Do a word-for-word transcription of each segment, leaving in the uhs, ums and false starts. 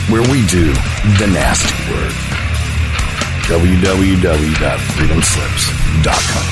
where we do the nasty work. w w w dot freedom slips dot com.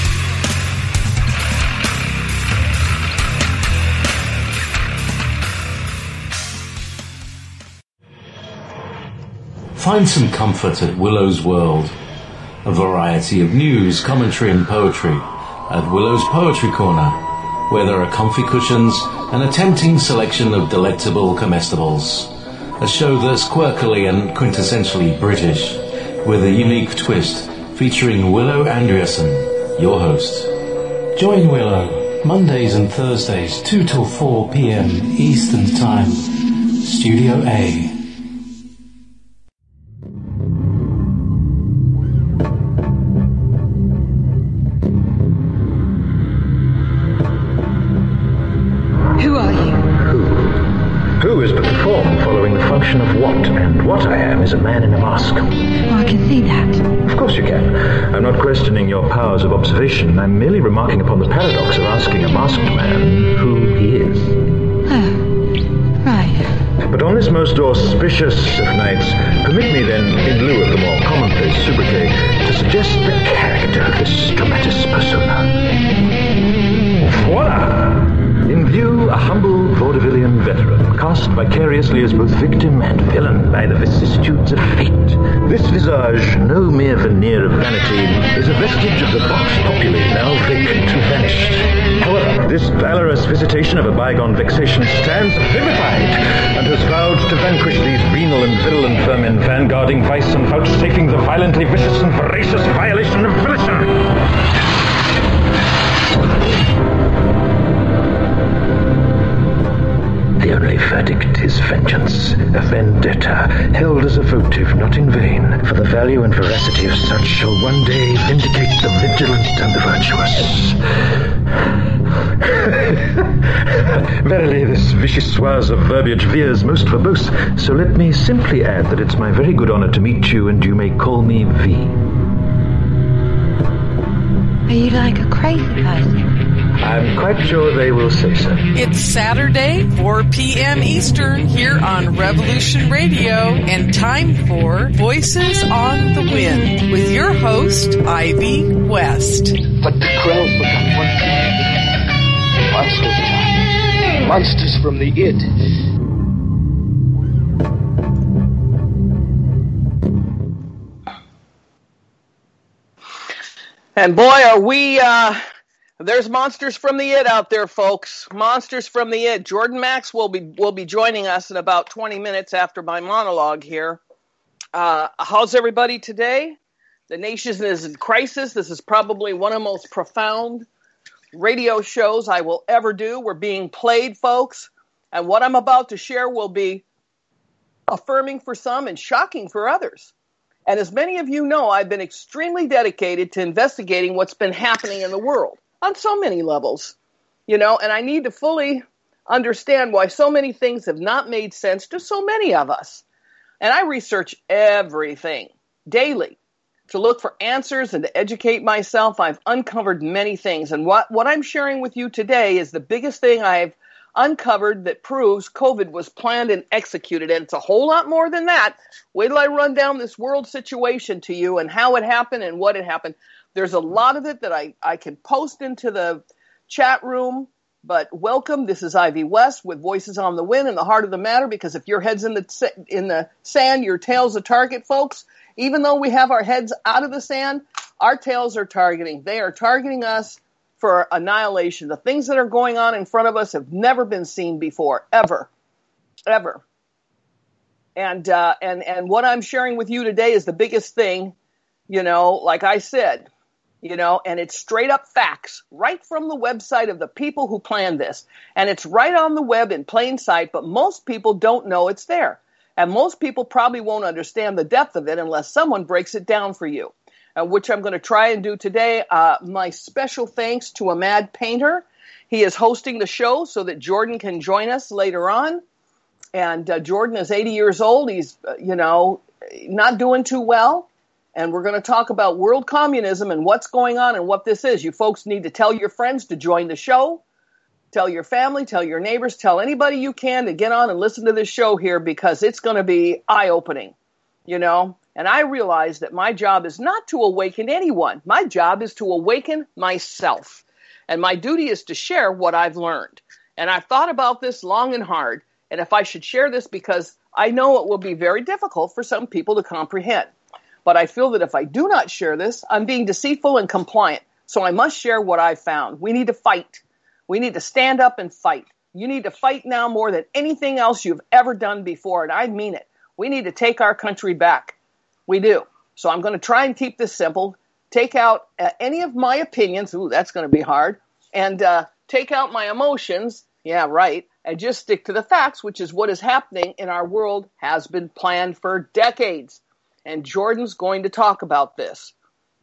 Find some comfort at Willow's World. A variety of news, commentary and poetry at Willow's Poetry Corner, where there are comfy cushions and a tempting selection of delectable comestibles. A show that's quirkily and quintessentially British, with a unique twist featuring Willow Andreasen, your host. Join Willow Mondays and Thursdays, two till four p.m. Eastern Time. Studio A. Of what, and what I am is a man in a mask. Oh, I can see that. Of course you can. I'm not questioning your powers of observation. I'm merely remarking upon the paradox of asking a masked man who he is. Oh, right. But on this most auspicious of nights, permit me then, in lieu of the more commonplace sobriquet, to suggest the character of this dramatis persona. Voila! In view, a humble vaudevillian veteran, cast vicariously as both victim and villain by the vicissitudes of fate. This visage, no mere veneer of vanity, is a vestige of the vox populi, now vacant and vanished. However, this valorous visitation of a bygone vexation stands vivified, and has vowed to vanquish these venal and virulent vermin, vanguarding vice and vouchsafing the violently vicious and voracious violation of volition. The only verdict is vengeance, a vendetta, held as a votive not in vain, for the value and veracity of such shall one day vindicate the vigilant and the virtuous. Verily, this vichyssoise of verbiage veers most verbose, so let me simply add that it's my very good honor to meet you, and you may call me V. Are you like a crazy person? I'm quite sure they will say so. It's Saturday, four p.m. Eastern, here on Revolution Radio, and time for Voices on the Wind with your host, Ivy West. But the crow forgot one thing. Monsters are. Monsters from the id. And boy, are we... uh There's monsters from the id out there, folks. Monsters from the id. Jordan Max will be will be joining us in about twenty minutes after my monologue here. Uh, how's everybody today? The nation is in crisis. This is probably one of the most profound radio shows I will ever do. We're being played, folks. And what I'm about to share will be affirming for some and shocking for others. And as many of you know, I've been extremely dedicated to investigating what's been happening in the world. On so many levels, you know, and I need to fully understand why so many things have not made sense to so many of us. And I research everything daily to look for answers and to educate myself. I've uncovered many things. And what, what I'm sharing with you today is the biggest thing I've uncovered that proves COVID was planned and executed. And it's a whole lot more than that. Wait till I run down this world situation to you and how it happened and what had happened. There's a lot of it that I, I can post into the chat room, but welcome. This is Ivy West with Voices on the Wind and the heart of the matter, because if your head's in the in the sand, your tail's a target, folks. Even though we have our heads out of the sand, our tails are targeting. They are targeting us for annihilation. The things that are going on in front of us have never been seen before, ever, ever. And uh, and and what I'm sharing with you today is the biggest thing, you know, like I said. You know, and it's straight up facts right from the website of the people who planned this. And it's right on the web in plain sight, but most people don't know it's there. And most people probably won't understand the depth of it unless someone breaks it down for you, uh, which I'm going to try and do today. Uh, my special thanks to Ahmad Painter. He is hosting the show so that Jordan can join us later on. And uh, Jordan is eighty years old. He's, uh, you know, not doing too well. And we're going to talk about world communism and what's going on and what this is. You folks need to tell your friends to join the show. Tell your family, tell your neighbors, tell anybody you can to get on and listen to this show here, because it's going to be eye-opening, you know. And I realize that my job is not to awaken anyone. My job is to awaken myself. And my duty is to share what I've learned. And I've thought about this long and hard. And if I should share this, because I know it will be very difficult for some people to comprehend. But I feel that if I do not share this, I'm being deceitful and compliant. So I must share what I've found. We need to fight. We need to stand up and fight. You need to fight now more than anything else you've ever done before. And I mean it. We need to take our country back. We do. So I'm going to try and keep this simple. Take out uh, any of my opinions. Ooh, that's going to be hard. And uh, take out my emotions. Yeah, right. And just stick to the facts, which is what is happening in our world, has been planned for decades. And Jordan's going to talk about this.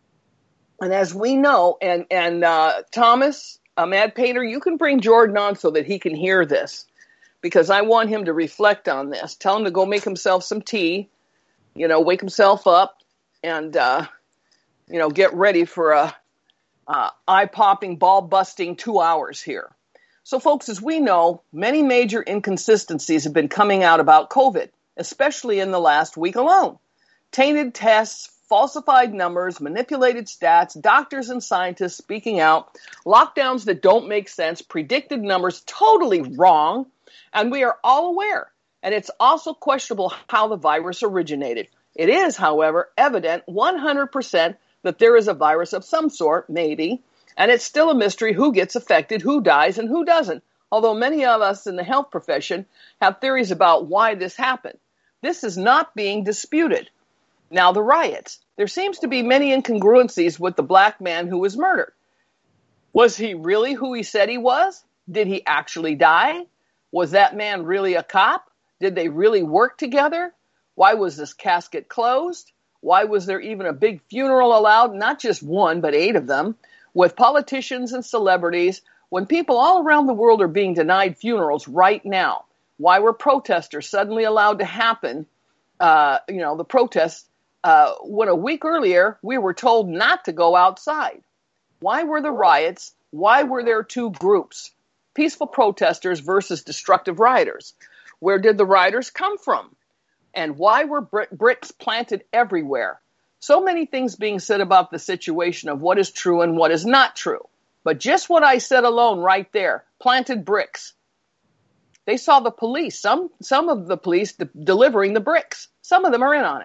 And as we know, and, and uh, Thomas, uh, Mad Painter, you can bring Jordan on so that he can hear this, because I want him to reflect on this. Tell him to go make himself some tea, you know, wake himself up, and, uh, you know, get ready for a uh, eye-popping, ball-busting two hours here. So, folks, as we know, many major inconsistencies have been coming out about COVID, especially in the last week alone. Tainted tests, falsified numbers, manipulated stats, doctors and scientists speaking out, lockdowns that don't make sense, predicted numbers totally wrong, and we are all aware. And it's also questionable how the virus originated. It is, however, evident one hundred percent that there is a virus of some sort, maybe, and it's still a mystery who gets affected, who dies, and who doesn't, although many of us in the health profession have theories about why this happened. This is not being disputed. Now, the riots. There seems to be many incongruencies with the black man who was murdered. Was he really who he said he was? Did he actually die? Was that man really a cop? Did they really work together? Why was this casket closed? Why was there even a big funeral allowed? Not just one, but eight of them, with politicians and celebrities, when people all around the world are being denied funerals right now. Why were protesters suddenly allowed to happen? Uh, you know, the protests, uh, when a week earlier we were told not to go outside. Why were the riots? Why were there two groups? Peaceful protesters versus destructive rioters. Where did the rioters come from? And why were brick- bricks planted everywhere? So many things being said about the situation of what is true and what is not true. But just what I said alone right there, planted bricks. They saw the police, some some of the police de- delivering the bricks. Some of them are in on it.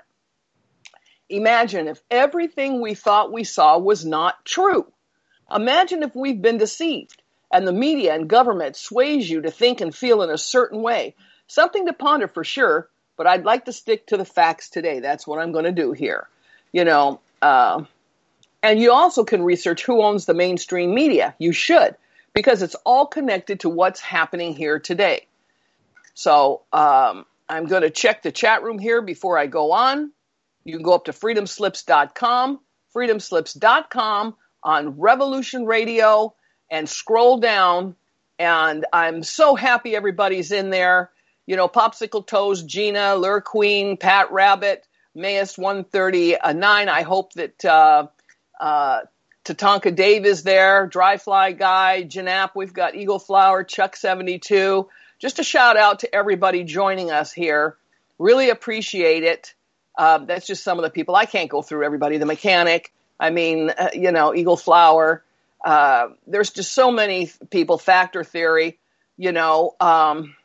Imagine if everything we thought we saw was not true. Imagine if we've been deceived and the media and government sways you to think and feel in a certain way. Something to ponder for sure, but I'd like to stick to the facts today. That's what I'm going to do here. You know, uh, and you also can research who owns the mainstream media. You should, because it's all connected to what's happening here today. So um, I'm going to check the chat room here before I go on. You can go up to freedom slips dot com, freedom slips dot com on Revolution Radio, and scroll down. And I'm so happy everybody's in there. You know, Popsicle Toes, Gina, Lure Queen, Pat Rabbit, Mayus one thirty-nine. I hope that uh, uh, Tatanka Dave is there, Dry Fly Guy, Janap. We've got Eagle Flower, Chuck seventy-two. Just a shout out to everybody joining us here. Really appreciate it. Um, that's just some of the people. I can't go through everybody. The Mechanic, I mean, uh, you know, Eagle Flower. Uh, there's just so many people. Factor Theory, you know. Um,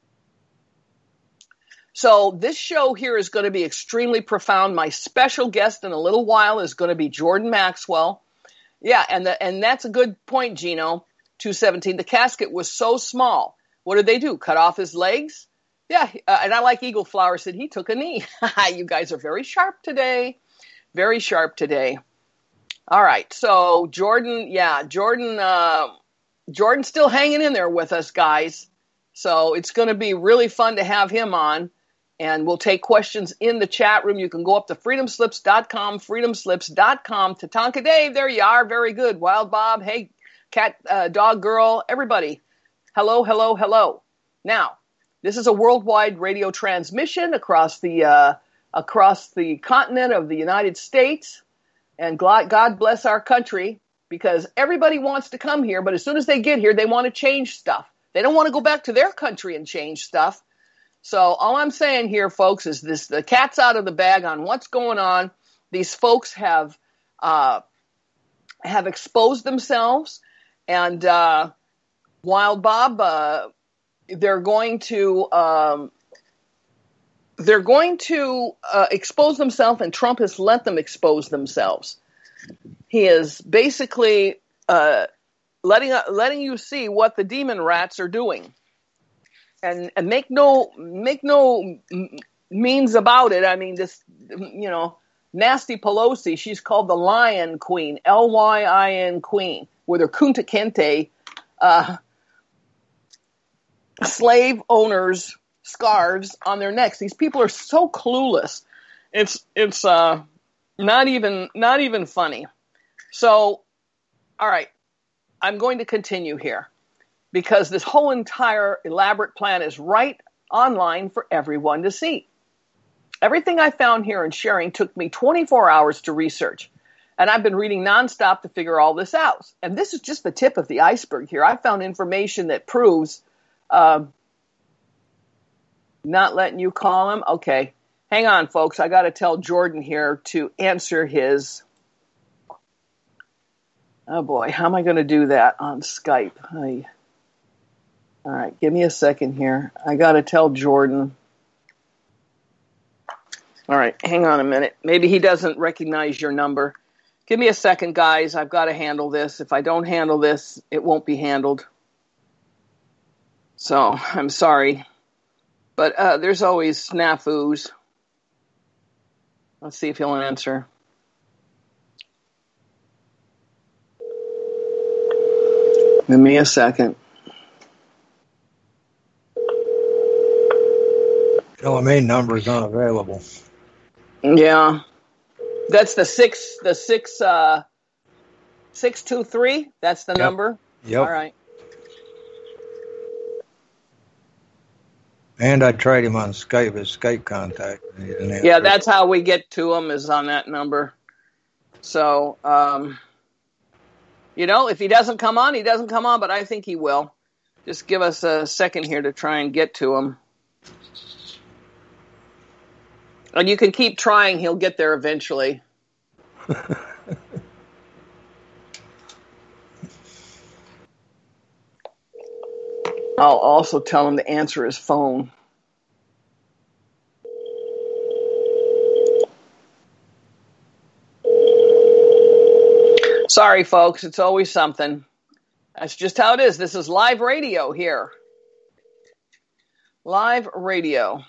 so this show here is going to be extremely profound. My special guest in a little while is going to be Jordan Maxwell. Yeah, and the, and that's a good point, Gino. two seventeen. The casket was so small. What did they do? Cut off his legs? Yeah, uh, and I like Eagle Flower said he took a knee. You guys are very sharp today. Very sharp today. All right, so Jordan, yeah, Jordan, uh, Jordan's still hanging in there with us, guys. So it's going to be really fun to have him on, and we'll take questions in the chat room. You can go up to freedom slips dot com, freedom slips dot com. Tatanka Dave, there you are. Very good. Wild Bob, hey, Cat, uh, Dog Girl, everybody. Hello, hello, hello. Now, this is a worldwide radio transmission across the uh, across the continent of the United States, and God bless our country. because everybody wants to come here, but as soon as they get here, they want to change stuff. They don't want to go back to their country and change stuff. So all I'm saying here, folks, is this: the cat's out of the bag on what's going on. These folks have uh, have exposed themselves, and uh, Wild Bob, uh, they're going to um, they're going to uh, expose themselves, and Trump has let them expose themselves. He is basically uh, letting uh, letting you see what the demon rats are doing, and and make no make no means about it. I mean, this, you know, Nasty Pelosi, she's called the Lion Queen, L Y I N Queen, with her Kunta Kinte uh, slave owners' scarves on their necks. These people are so clueless. It's it's uh, not even not even funny. So, all right, I'm going to continue here because this whole entire elaborate plan is right online for everyone to see. Everything I found here and sharing took me twenty-four hours to research, and I've been reading nonstop to figure all this out. And this is just the tip of the iceberg here. I found information that proves uh, not letting you call him. Okay, hang on, folks. I got to tell Jordan here to answer his. Oh boy, how am I going to do that on Skype? I... All right, give me a second here. I got to tell Jordan. All right, hang on a minute. Maybe he doesn't recognize your number. Give me a second, guys. I've got to handle this. If I don't handle this, it won't be handled. So I'm sorry. But uh, there's always snafus. Let's see if he'll answer. Give me a second. Telling me number's unavailable. Yeah, that's the six, the six, uh, six two three. That's the Yep. number. Yep. All right. And I tried him on Skype, his Skype contact. And he didn't answer. Yeah, that's how we get to him, is on that number. So, um, you know, if he doesn't come on, he doesn't come on, but I think he will. Just give us a second here to try and get to him. And you can keep trying. He'll get there eventually. I'll also tell him to answer his phone. Sorry, folks. It's always something. That's just how it is. This is live radio here. Live radio.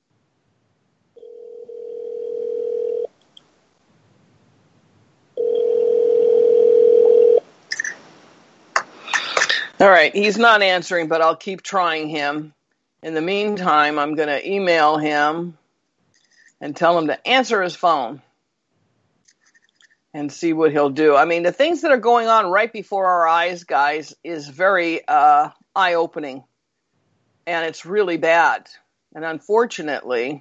All right, he's not answering, but I'll keep trying him. In the meantime, I'm going to email him and tell him to answer his phone and see what he'll do. I mean, the things that are going on right before our eyes, guys, is very uh, eye-opening, and it's really bad. And unfortunately...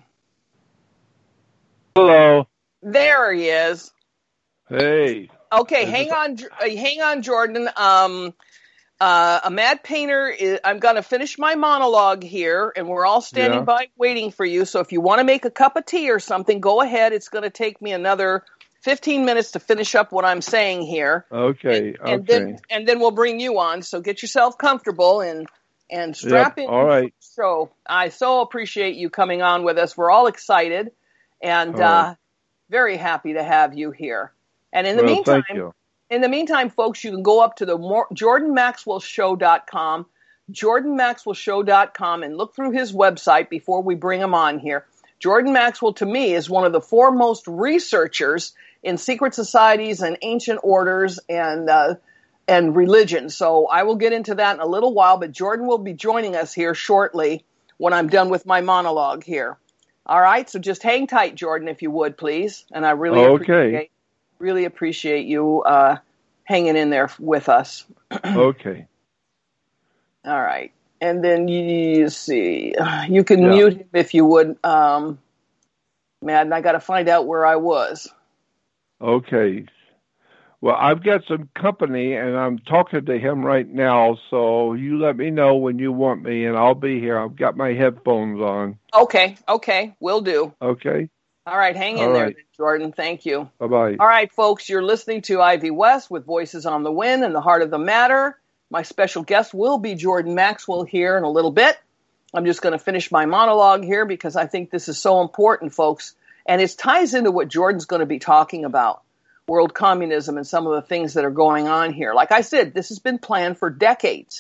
Hello. There he is. Hey. Okay, hang on, uh, hang on, Jordan. Um... Uh, a mad painter is, I'm going to finish my monologue here, and we're all standing Yeah. by waiting for you. So if you want to make a cup of tea or something, go ahead. It's going to take me another fifteen minutes to finish up what I'm saying here. Okay. And, and okay. then and then we'll bring you on. So get yourself comfortable and and strap Yep, in. all right. So I so appreciate you coming on with us. We're all excited and All right. uh, very happy to have you here. And in the Well, meantime. thank you. In the meantime, folks, you can go up to the Jordan Maxwell Show dot com, Jordan Maxwell Show dot com, and look through his website before we bring him on here. Jordan Maxwell, to me, is one of the foremost researchers in secret societies and ancient orders and uh, and religion. So I will get into that in a little while, but Jordan will be joining us here shortly when I'm done with my monologue here. All right, so just hang tight, Jordan, if you would, please. And I really Okay. appreciate Really appreciate you uh, hanging in there with us. Okay. All right. And then you see, you can Yeah. mute him if you would, um, Madden. I got to find out where I was. Okay. Well, I've got some company, and I'm talking to him right now, so you let me know when you want me, and I'll be here. I've got my headphones on. Okay, okay, will do. Okay. All right, hang in All there, right. Jordan. Thank you. Bye-bye. All right, folks, you're listening to Ivy West with Voices on the Wind and the Heart of the Matter. My special guest will be Jordan Maxwell here in a little bit. I'm just going to finish my monologue here because I think this is so important, folks. And it ties into what Jordan's going to be talking about, world communism and some of the things that are going on here. Like I said, this has been planned for decades.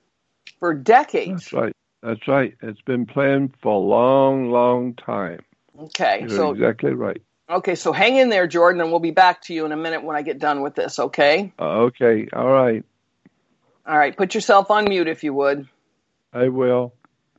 For decades. That's right. That's right. It's been planned for a long, long time. Okay. You're so exactly right. Okay, so hang in there, Jordan, and we'll be back to you in a minute when I get done with this, okay? Uh, okay. All right. All right, put yourself on mute if you would. I will.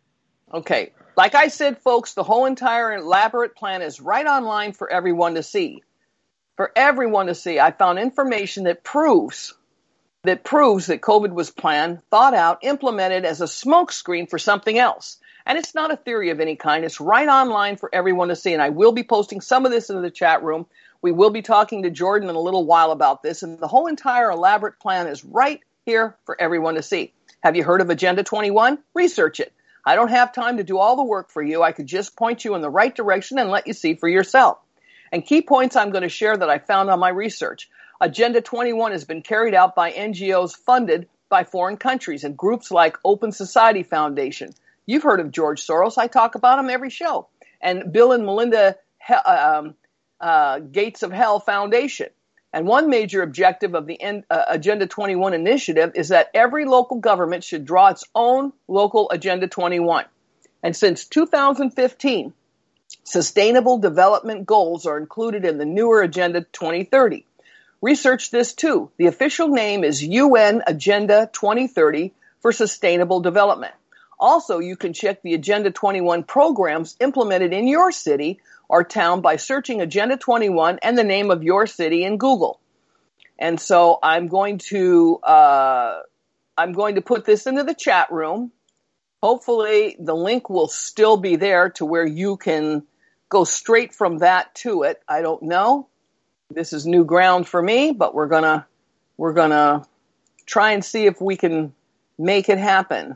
Okay. Like I said, folks, the whole entire elaborate plan is right online for everyone to see. For everyone to see. I found information that proves that proves that COVID was planned, thought out, implemented as a smokescreen for something else. And it's not a theory of any kind. It's right online for everyone to see. And I will be posting some of this into the chat room. We will be talking to Jordan in a little while about this. And the whole entire elaborate plan is right here for everyone to see. Have you heard of Agenda twenty-one? Research it. I don't have time to do all the work for you. I could just point you in the right direction and let you see for yourself. And key points I'm going to share that I found on my research. Agenda twenty-one has been carried out by N G Os funded by foreign countries and groups like Open Society Foundation. You've heard of George Soros. I talk about him every show. And Bill and Melinda um, uh, Gates of Hell Foundation. And one major objective of the uh, Agenda twenty-one initiative is that every local government should draw its own local Agenda twenty-one. And since two thousand fifteen, Sustainable Development Goals are included in the newer Agenda twenty thirty. Research this too. The official name is U N Agenda twenty thirty for Sustainable Development. Also, you can check the Agenda twenty-one programs implemented in your city or town by searching Agenda twenty-one and the name of your city in Google. And so I'm going to uh, I'm going to put this into the chat room. Hopefully, the link will still be there to where you can go straight from that to it. I don't know. This is new ground for me, but we're gonna we're gonna try and see if we can make it happen.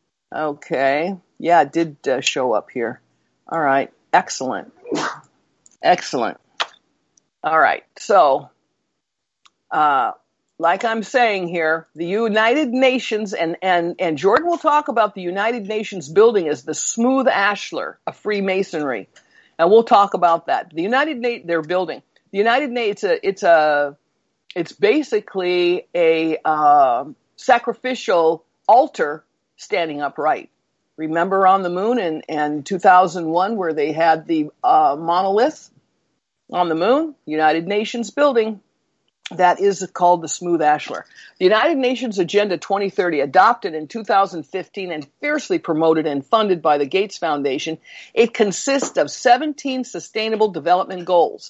Okay. Yeah, it did uh, show up here. All right. Excellent. Excellent. All right. So, uh, like I'm saying here, the United Nations, and, and, and Jordan will talk about the United Nations building as the smooth ashlar of Freemasonry. And we'll talk about that. The United Nations, they're building. The United Nations, it's a, it's a, it's basically a uh, sacrificial altar standing upright. Remember on the moon in, in two thousand one where they had the uh, monolith on the moon? United Nations building. That is called the Smooth Ashlar. The United Nations Agenda twenty thirty, adopted in two thousand fifteen and fiercely promoted and funded by the Gates Foundation, it consists of seventeen Sustainable Development Goals,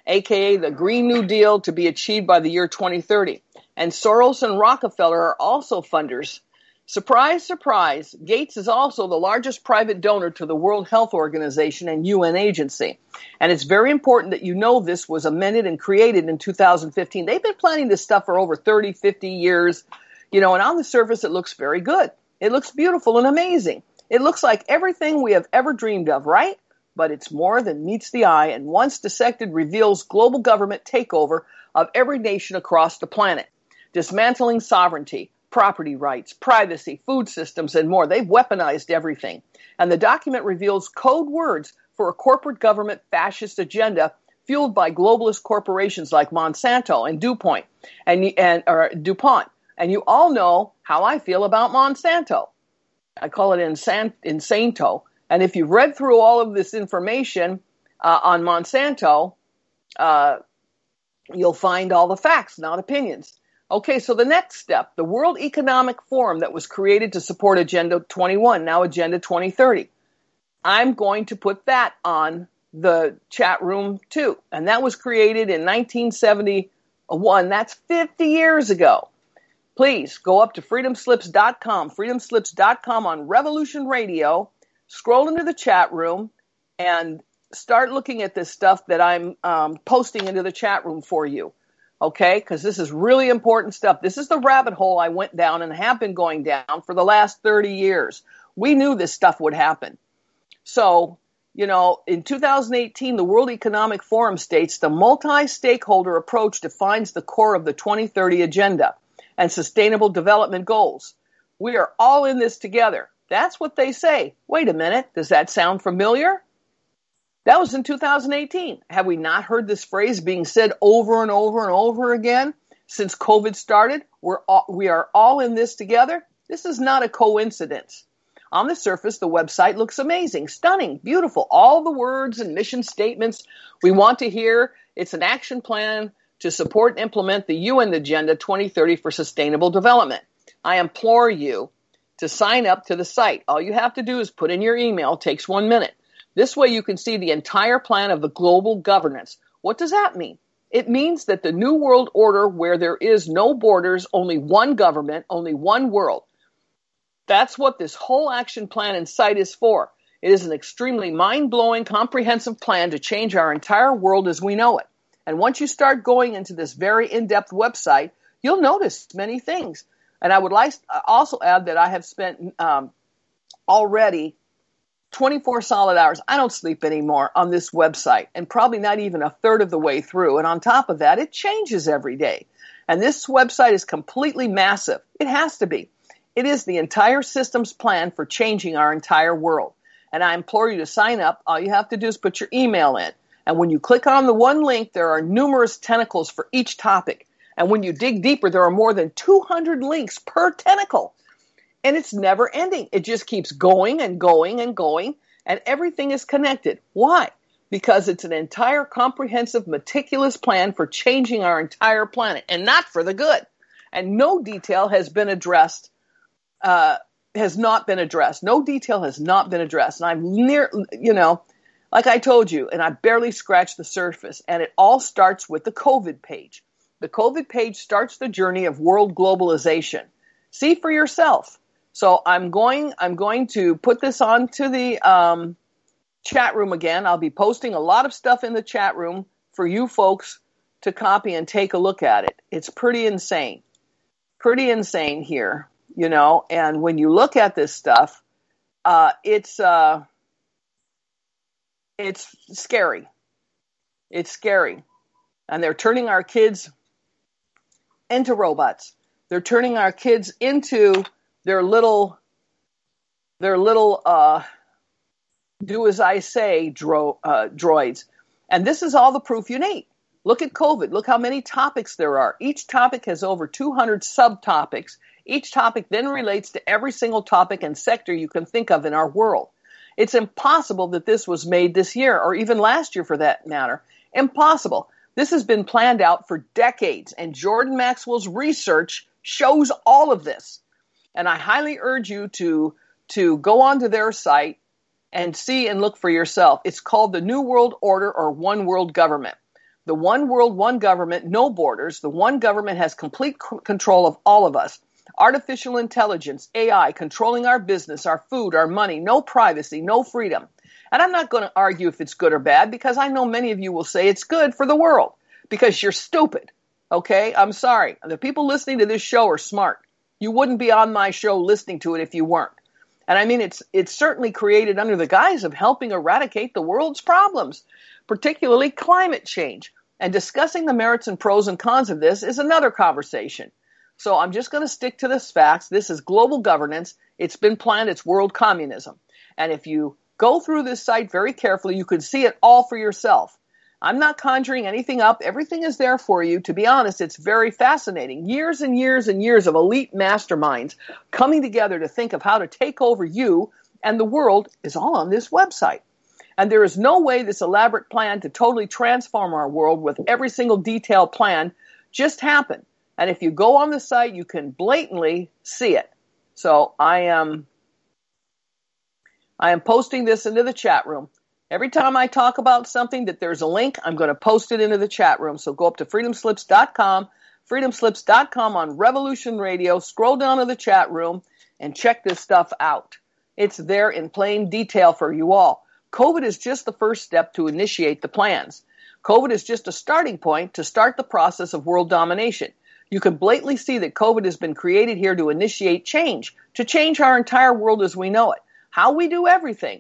aka the Green New Deal, to be achieved by the year twenty thirty. And Soros and Rockefeller are also funders. Surprise, surprise, Gates is also the largest private donor to the World Health Organization and U N agency. And it's very important that you know this was amended and created in two thousand fifteen. They've been planning this stuff for over thirty, fifty years, you know, and on the surface it looks very good. It looks beautiful and amazing. It looks like everything we have ever dreamed of, right? But it's more than meets the eye, and once dissected reveals global government takeover of every nation across the planet, dismantling sovereignty, property rights, privacy, food systems, and more. They've weaponized everything. And the document reveals code words for a corporate government fascist agenda fueled by globalist corporations like Monsanto and DuPont. And, and or DuPont. And you all know how I feel about Monsanto. I call it insan- insanto. And if you've read through all of this information uh, on Monsanto, uh, you'll find all the facts, not opinions. Okay, so the next step, the World Economic Forum that was created to support Agenda twenty-one, now Agenda twenty thirty. I'm going to put that on the chat room too. And that was created in nineteen seventy-one. That's fifty years ago. Please go up to freedom slips dot com, freedom slips dot com on Revolution Radio, scroll into the chat room, and start looking at this stuff that I'm um, posting into the chat room for you. okay? Because this is really important stuff. This is the rabbit hole I went down and have been going down for the last thirty years. We knew this stuff would happen. So, you know, in two thousand eighteen, the World Economic Forum states the multi-stakeholder approach defines the core of the twenty thirty agenda and sustainable development goals. We are all in this together. That's what they say. Wait a minute. Does that sound familiar? That was in two thousand eighteen. Have we not heard this phrase being said over and over and over again since COVID started? We're all, we are all in this together. This is not a coincidence. On the surface, the website looks amazing, stunning, beautiful. All the words and mission statements we want to hear. It's an action plan to support and implement the U N Agenda twenty thirty for Sustainable Development. I implore you to sign up to the site. All you have to do is put in your email. It takes one minute. This way you can see the entire plan of the global governance. What does that mean? It means that the new world order where there is no borders, only one government, only one world. That's what this whole action plan and site is for. It is an extremely mind-blowing, comprehensive plan to change our entire world as we know it. And once you start going into this very in-depth website, you'll notice many things. And I would like also add that I have spent um, already twenty-four solid hours. I don't sleep anymore on this website, and probably not even a third of the way through. And on top of that, it changes every day. And this website is completely massive. It has to be. It is the entire systems plan for changing our entire world. And I implore you to sign up. All you have to do is put your email in. And when you click on the one link, there are numerous tentacles for each topic. And when you dig deeper, there are more than two hundred links per tentacle. And it's never ending. It just keeps going and going and going. And everything is connected. Why? Because it's an entire comprehensive, meticulous plan for changing our entire planet. And not for the good. And no detail has been addressed. Uh, has not been addressed. No detail has not been addressed. And I'm near, you know, like I told you, and I barely scratched the surface. And it all starts with the COVID page. The COVID page starts the journey of world globalization. See for yourself. So I'm going, I'm going to put this onto the um, chat room again. I'll be posting a lot of stuff in the chat room for you folks to copy and take a look at it. It's pretty insane. Pretty insane here, you know. And when you look at this stuff, uh, it's uh, it's scary. It's scary. And they're turning our kids into robots. They're turning our kids into their little, their little, uh, do as I say, dro- uh, droids. And this is all the proof you need. Look at COVID. Look how many topics there are. Each topic has over two hundred subtopics. Each topic then relates to every single topic and sector you can think of in our world. It's impossible that this was made this year, or even last year for that matter. Impossible. This has been planned out for decades, and Jordan Maxwell's research shows all of this. And I highly urge you to, to go onto their site and see and look for yourself. It's called the New World Order, or One World Government. The one world, one government, no borders. The one government has complete c- control of all of us. Artificial intelligence, A I, controlling our business, our food, our money, no privacy, no freedom. And I'm not going to argue if it's good or bad, because I know many of you will say it's good for the world because you're stupid. Okay? I'm sorry. The people listening to this show are smart. You wouldn't be on my show listening to it if you weren't. And I mean, it's it's certainly created under the guise of helping eradicate the world's problems, particularly climate change. And discussing the merits and pros and cons of this is another conversation. So I'm just going to stick to the facts. This is global governance. It's been planned. It's world communism. And if you go through this site very carefully, you can see it all for yourself. I'm not conjuring anything up. Everything is there for you. To be honest, it's very fascinating. Years and years and years of elite masterminds coming together to think of how to take over you and the world is all on this website. And there is no way this elaborate plan to totally transform our world with every single detailed plan just happened. And if you go on the site, you can blatantly see it. So I am, I am posting this into the chat room. Every time I talk about something that there's a link, I'm going to post it into the chat room. So go up to freedom slips dot com, freedom slips dot com on Revolution Radio, scroll down to the chat room, and check this stuff out. It's there in plain detail for you all. COVID is just the first step to initiate the plans. COVID is just a starting point to start the process of world domination. You can blatantly see that COVID has been created here to initiate change, to change our entire world as we know it. How we do everything.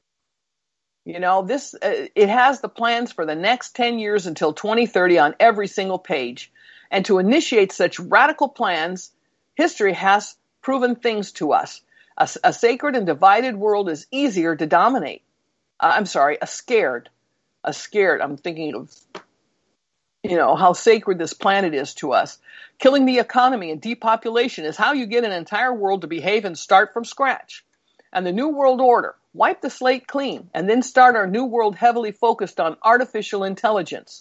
You know, this uh, it has the plans for the next ten years until twenty thirty on every single page. And to initiate such radical plans, history has proven things to us. A, a sacred and divided world is easier to dominate. Uh, I'm sorry, a scared. A scared. I'm thinking of, you know, how sacred this planet is to us. Killing the economy and depopulation is how you get an entire world to behave and start from scratch. And the New World Order, wipe the slate clean, and then start our new world heavily focused on artificial intelligence.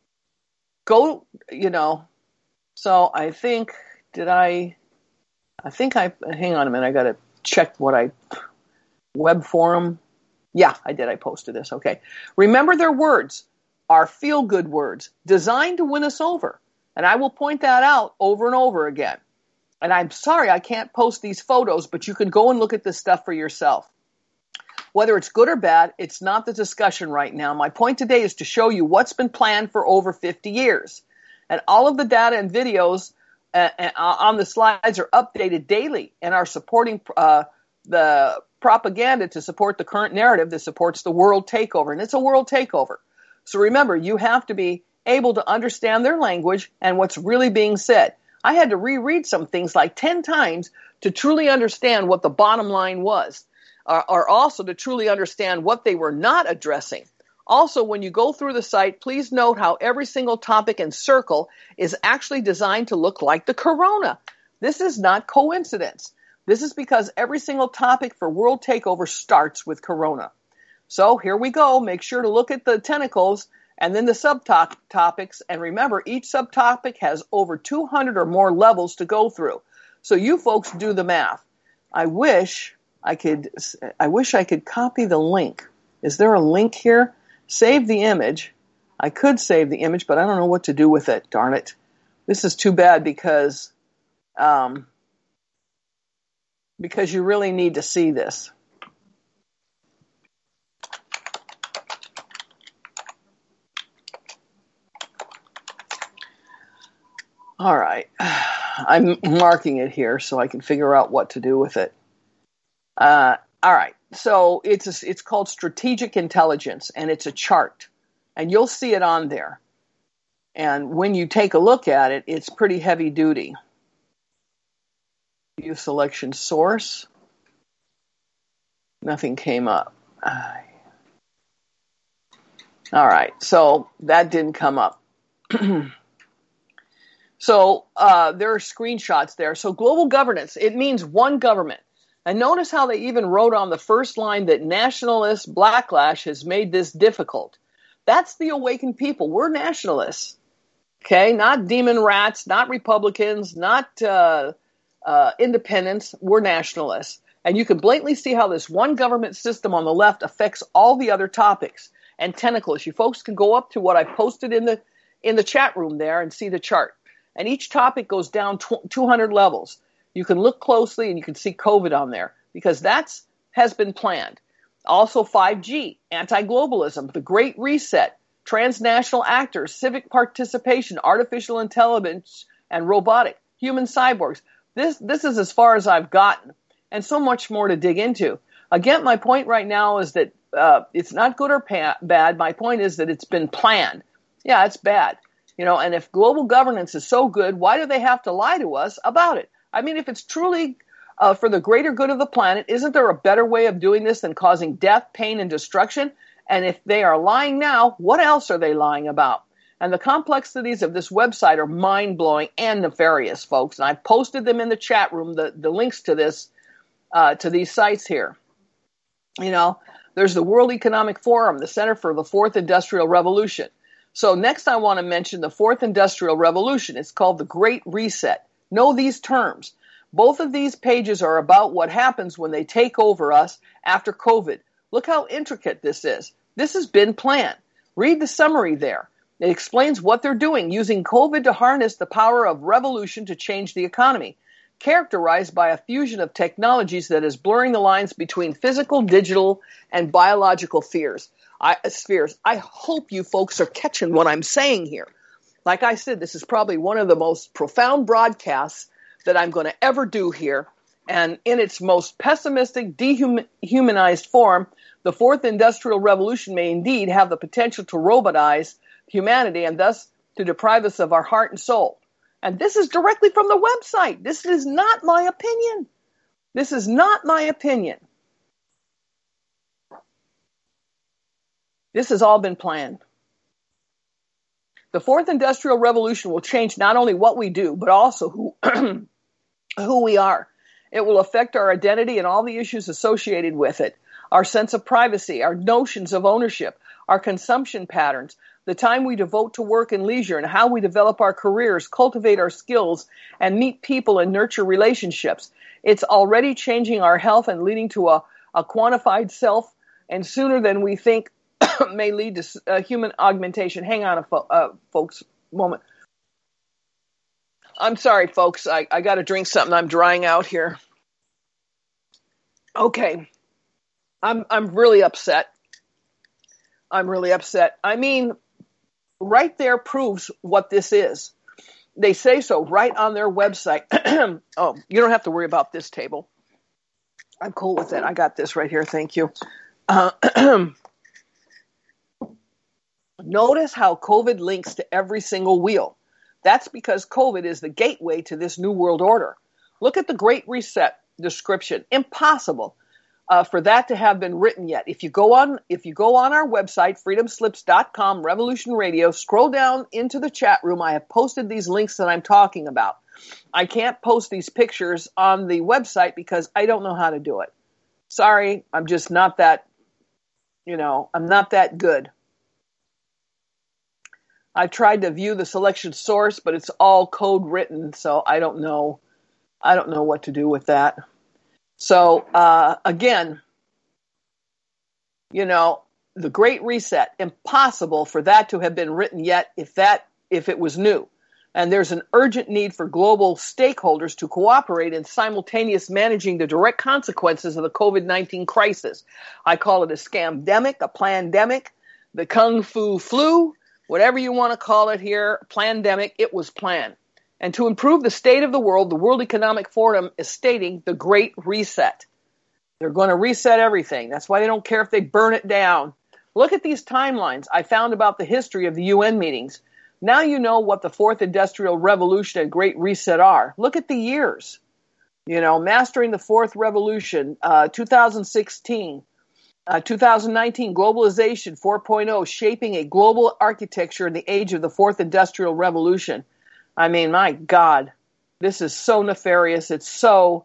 Go, you know, so I think, did I, I think I, hang on a minute, I got to check what I, web forum. Yeah, I did. I posted this. Okay. Remember their words are feel-good words designed to win us over. And I will point that out over and over again. And I'm sorry I can't post these photos, but you can go and look at this stuff for yourself. Whether it's good or bad, it's not the discussion right now. My point today is to show you what's been planned for over fifty years. And all of the data and videos uh, on the slides are updated daily and are supporting uh, the propaganda to support the current narrative that supports the world takeover. And it's a world takeover. So remember, you have to be able to understand their language and what's really being said. I had to reread some things like ten times to truly understand what the bottom line was, or, or also to truly understand what they were not addressing. Also, when you go through the site, please note how every single topic and circle is actually designed to look like the corona. This is not coincidence. This is because every single topic for World Takeover starts with corona. So here we go. Make sure to look at the tentacles and then the subtopics. And remember, each subtopic has over two hundred or more levels to go through. So you folks do the math. I wish I could, I wish I could copy the link. Is there a link here? Save the image. I could save the image, but I don't know what to do with it. Darn it. This is too bad because, um, because you really need to see this. All right. I'm marking it here so I can figure out what to do with it. Uh, all right. So it's a, it's called Strategic Intelligence, and it's a chart. And you'll see it on there. And when you take a look at it, it's pretty heavy duty. View selection source. Nothing came up. All right. So that didn't come up. So uh, there are screenshots there. So global governance, it means one government. And notice how they even wrote on the first line that nationalist backlash has made this difficult. That's the awakened people. We're nationalists, okay? Not demon rats, not Republicans, not uh, uh, independents. We're nationalists. And you can blatantly see how this one government system on the left affects all the other topics and tentacles. You folks can go up to what I posted in the in the chat room there and see the chart. And each topic goes down two hundred levels. You can look closely and you can see COVID on there because that's has been planned. Also five G, anti-globalism, the Great Reset, transnational actors, civic participation, artificial intelligence, and robotic, human cyborgs. This this is as far as I've gotten, and so much more to dig into. Again, my point right now is that uh, it's not good or pa- bad. My point is that it's been planned. Yeah, it's bad. You know, and if global governance is so good, why do they have to lie to us about it? I mean, if it's truly uh, for the greater good of the planet, isn't there a better way of doing this than causing death, pain, and destruction? And if they are lying now, what else are they lying about? And the complexities of this website are mind-blowing and nefarious, folks. And I've posted them in the chat room, the, the links to this, uh, to these sites here. You know, there's the World Economic Forum, the Center for the Fourth Industrial Revolution. So next I want to mention the Fourth Industrial Revolution. It's called the Great Reset. Know these terms. Both of these pages are about what happens when they take over us after COVID. Look how intricate this is. This has been planned. Read the summary there. It explains what they're doing, using COVID to harness the power of revolution to change the economy, characterized by a fusion of technologies that is blurring the lines between physical, digital, and biological fears. I, spheres. I hope you folks are catching what I'm saying here. Like I said, this is probably one of the most profound broadcasts that I'm going to ever do here. And in its most pessimistic, dehumanized form, the fourth industrial revolution may indeed have the potential to robotize humanity and thus to deprive us of our heart and soul. And this is directly from the website. This is not my opinion. This is not my opinion. This has all been planned. The fourth industrial revolution will change not only what we do, but also who, who we are. It will affect our identity and all the issues associated with it, our sense of privacy, our notions of ownership, our consumption patterns, the time we devote to work and leisure, and how we develop our careers, cultivate our skills, and meet people and nurture relationships. It's already changing our health and leading to a, a quantified self, and sooner than we think may lead to uh, human augmentation. Hang on, a fo- uh, folks, moment. I'm sorry, folks. I, I got to drink something. I'm drying out here. Okay. I'm I'm really upset. I'm really upset. I mean, right there proves what this is. They say so right on their website. Oh, you don't have to worry about this table. I'm cool with it. I got this right here. Thank you. Uh, Notice how COVID links to every single wheel. That's because COVID is the gateway to this new world order. Look at the Great Reset description. Impossible uh, for that to have been written yet. If you go on, if you go on our website, freedom slips dot com, Revolution Radio, scroll down into the chat room. I have posted these links that I'm talking about. I can't post these pictures on the website because I don't know how to do it. Sorry, I'm just not that, you know, I'm not that good. I've tried to view the selection source, but it's all code written, so I don't know. I don't know what to do with that. So, uh, again, you know, the Great Reset, impossible for that to have been written yet if that, if it was new. And there's an urgent need for global stakeholders to cooperate in simultaneous managing the direct consequences of the COVID nineteen crisis. I call it a scamdemic, a plandemic, the Kung Fu flu, whatever you want to call it here, plandemic, it was planned. And to improve the state of the world, the World Economic Forum is stating the Great Reset. They're going to reset everything. That's why they don't care if they burn it down. Look at these timelines I found about the history of the U N meetings. Now you know what the Fourth Industrial Revolution and Great Reset are. Look at the years. You know, Mastering the Fourth Revolution, uh, two thousand sixteen. Uh, two thousand nineteen, Globalization four point oh, shaping a global architecture in the age of the Fourth Industrial Revolution. I mean, my God, this is so nefarious. It's so,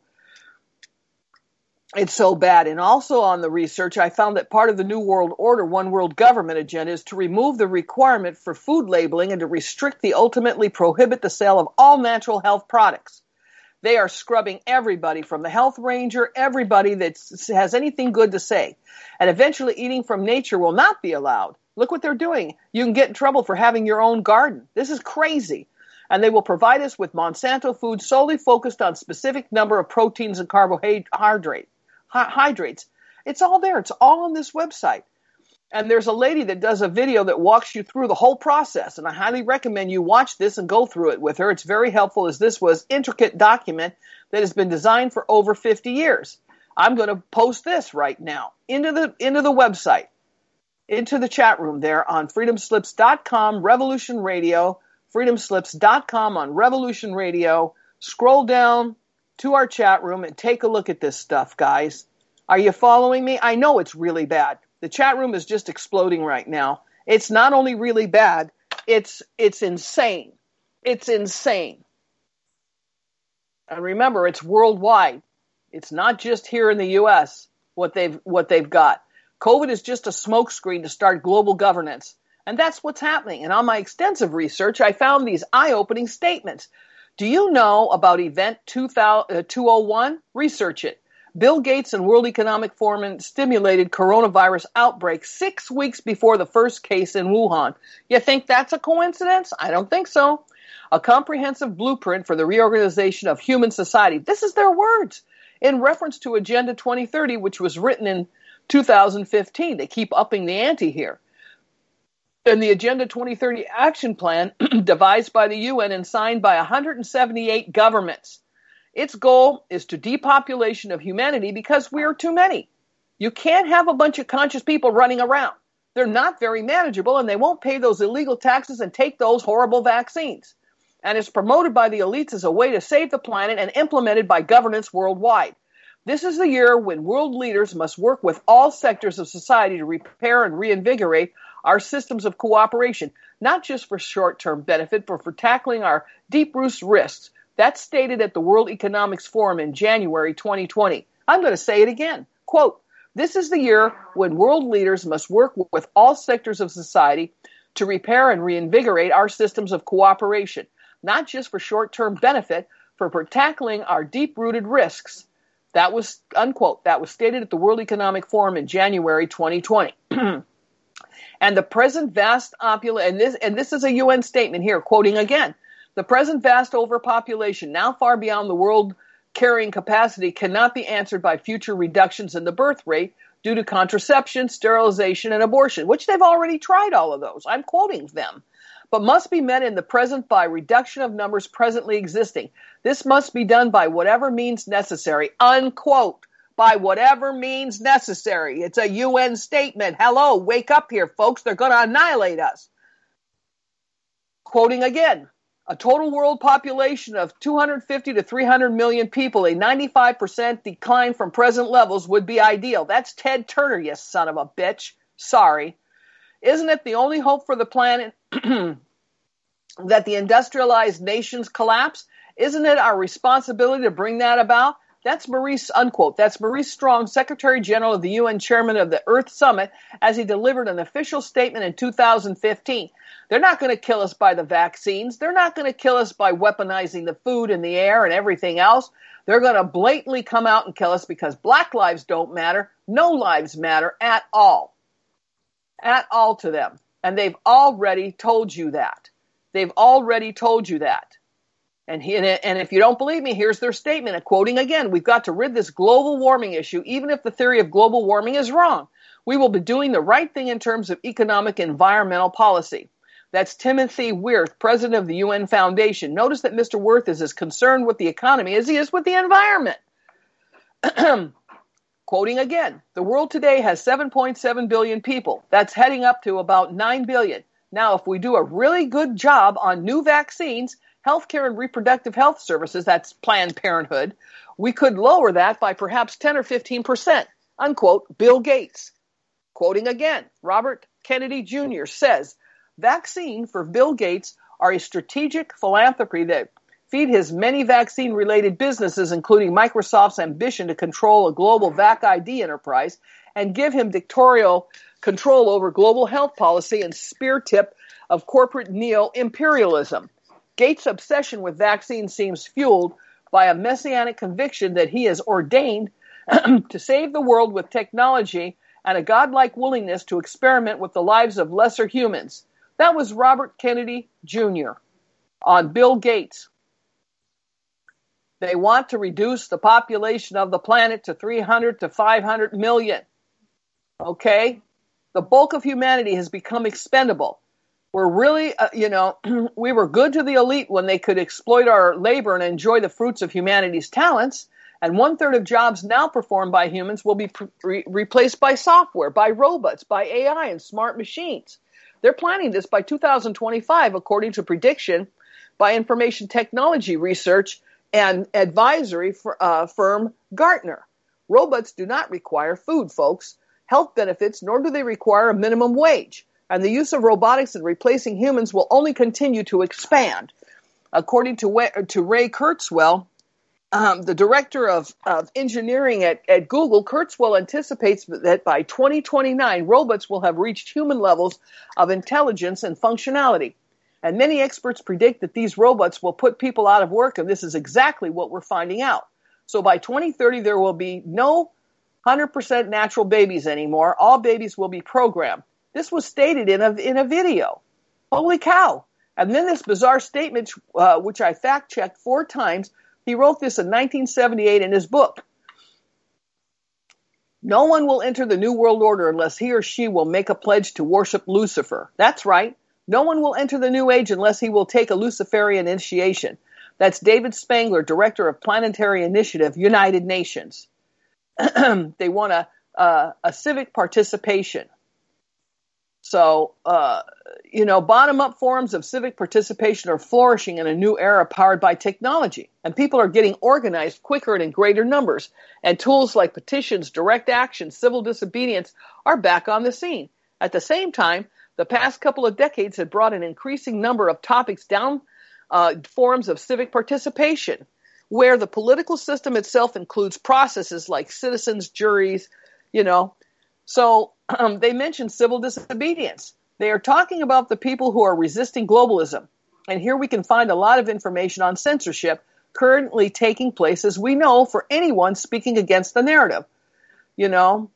it's so bad. And also on the research, I found that part of the New World Order, One World Government agenda is to remove the requirement for food labeling and to restrict the ultimately prohibit the sale of all natural health products. They are scrubbing everybody from the health ranger, everybody that has anything good to say. And eventually eating from nature will not be allowed. Look what they're doing. You can get in trouble for having your own garden. This is crazy. And they will provide us with Monsanto food solely focused on specific number of proteins and carbohydrates. It's all there. It's all on this website. And there's a lady that does a video that walks you through the whole process. And I highly recommend you watch this and go through it with her. It's very helpful, as this was an intricate document that has been designed for over fifty years. I'm going to post this right now into the into the website, into the chat room there on freedom slips dot com, Revolution Radio, freedom slips dot com on Revolution Radio. Scroll down to our chat room and take a look at this stuff, guys. Are you following me? I know it's really bad. The chat room is just exploding right now. It's not only really bad, it's it's insane. It's insane. And remember, it's worldwide. It's not just here in the U S what they've what they've got. COVID is just a smokescreen to start global governance. And that's what's happening. And on my extensive research, I found these eye-opening statements. Do you know about Event two oh one? Research it. Bill Gates and World Economic Forum stimulated coronavirus outbreak six weeks before the first case in Wuhan. You think that's a coincidence? I don't think so. A comprehensive blueprint for the reorganization of human society. This is their words in reference to Agenda twenty thirty, which was written in two thousand fifteen. They keep upping the ante here. And the Agenda twenty thirty Action Plan, devised by the U N and signed by one hundred seventy-eight governments. Its goal is to depopulation of humanity because we are too many. You can't have a bunch of conscious people running around. They're not very manageable, and they won't pay those illegal taxes and take those horrible vaccines. And it's promoted by the elites as a way to save the planet and implemented by governments worldwide. This is the year when world leaders must work with all sectors of society to repair and reinvigorate our systems of cooperation, not just for short-term benefit, but for tackling our deep-rooted risks. That's stated at the World Economics Forum in January twenty twenty. I'm going to say it again. Quote, this is the year when world leaders must work with all sectors of society to repair and reinvigorate our systems of cooperation, not just for short-term benefit, but for tackling our deep-rooted risks. That was, unquote, that was stated at the World Economic Forum in January twenty twenty. And the present vast opulence, and this, and this is a U N statement here, quoting again, the present vast overpopulation, now far beyond the world carrying capacity, cannot be answered by future reductions in the birth rate due to contraception, sterilization, and abortion, which they've already tried all of those. I'm quoting them. But must be met in the present by reduction of numbers presently existing. This must be done by whatever means necessary, unquote, by whatever means necessary. It's a U N statement. Hello, wake up here, folks. They're going to annihilate us. Quoting again, a total world population of two hundred fifty to three hundred million people, a ninety-five percent decline from present levels would be ideal. That's Ted Turner, you son of a bitch. Sorry. Isn't it the only hope for the planet that the industrialized nations collapse? Isn't it our responsibility to bring that about? That's Maurice, unquote. That's Maurice Strong, Secretary General of the U N Chairman of the Earth Summit, as he delivered an official statement in two thousand fifteen. They're not going to kill us by the vaccines. They're not going to kill us by weaponizing the food and the air and everything else. They're going to blatantly come out and kill us because black lives don't matter. No lives matter at all. At all to them. And they've already told you that. They've already told you that. And, he, and if you don't believe me, here's their statement. Quoting again, we've got to rid this global warming issue, even if the theory of global warming is wrong. We will be doing the right thing in terms of economic and environmental policy. That's Timothy Wirth, president of the U N Foundation. Notice that Mister Wirth is as concerned with the economy as he is with the environment. Quoting again, the world today has seven point seven billion people. That's heading up to about nine billion. Now, if we do a really good job on new vaccines, healthcare and reproductive health services, that's Planned Parenthood, we could lower that by perhaps ten or fifteen percent, unquote, Bill Gates. Quoting again, Robert Kennedy Junior says, vaccine for Bill Gates are a strategic philanthropy that feed his many vaccine-related businesses, including Microsoft's ambition to control a global vac I D enterprise, and give him dictatorial control over global health policy and spear tip of corporate neo-imperialism. Gates' obsession with vaccines seems fueled by a messianic conviction that he is ordained to save the world with technology and a godlike willingness to experiment with the lives of lesser humans. That was Robert Kennedy Junior on Bill Gates. They want to reduce the population of the planet to three hundred to five hundred million. Okay? The bulk of humanity has become expendable. We're really, uh, you know, we were good to the elite when they could exploit our labor and enjoy the fruits of humanity's talents. And one third of jobs now performed by humans will be re- replaced by software, by robots, by A I and smart machines. They're planning this by two thousand twenty-five, according to prediction by information technology research and advisory for, uh, firm Gartner. Robots do not require food, folks, health benefits, nor do they require a minimum wage. And the use of robotics in replacing humans will only continue to expand. According to, to Ray Kurzweil, um, the director of, of engineering at, at Google, Kurzweil anticipates that by twenty twenty-nine, robots will have reached human levels of intelligence and functionality. And many experts predict that these robots will put people out of work, and this is exactly what we're finding out. So by twenty thirty, there will be no one hundred percent natural babies anymore. All babies will be programmed. This was stated in a, in a video. Holy cow. And then this bizarre statement, uh, which I fact-checked four times, he wrote this in nineteen seventy-eight in his book. No one will enter the New World Order unless he or she will make a pledge to worship Lucifer. That's right. No one will enter the New Age unless he will take a Luciferian initiation. That's David Spangler, Director of Planetary Initiative, United Nations. They want a, uh, a civic participation. So, uh, you know, bottom-up forms of civic participation are flourishing in a new era powered by technology. And people are getting organized quicker and in greater numbers. And tools like petitions, direct action, civil disobedience are back on the scene. At the same time, the past couple of decades have brought an increasing number of topics down uh, forms of civic participation, where the political system itself includes processes like citizens, juries, you know. So um, they mentioned civil disobedience. They are talking about the people who are resisting globalism. And here we can find a lot of information on censorship currently taking place, as we know, for anyone speaking against the narrative. You know.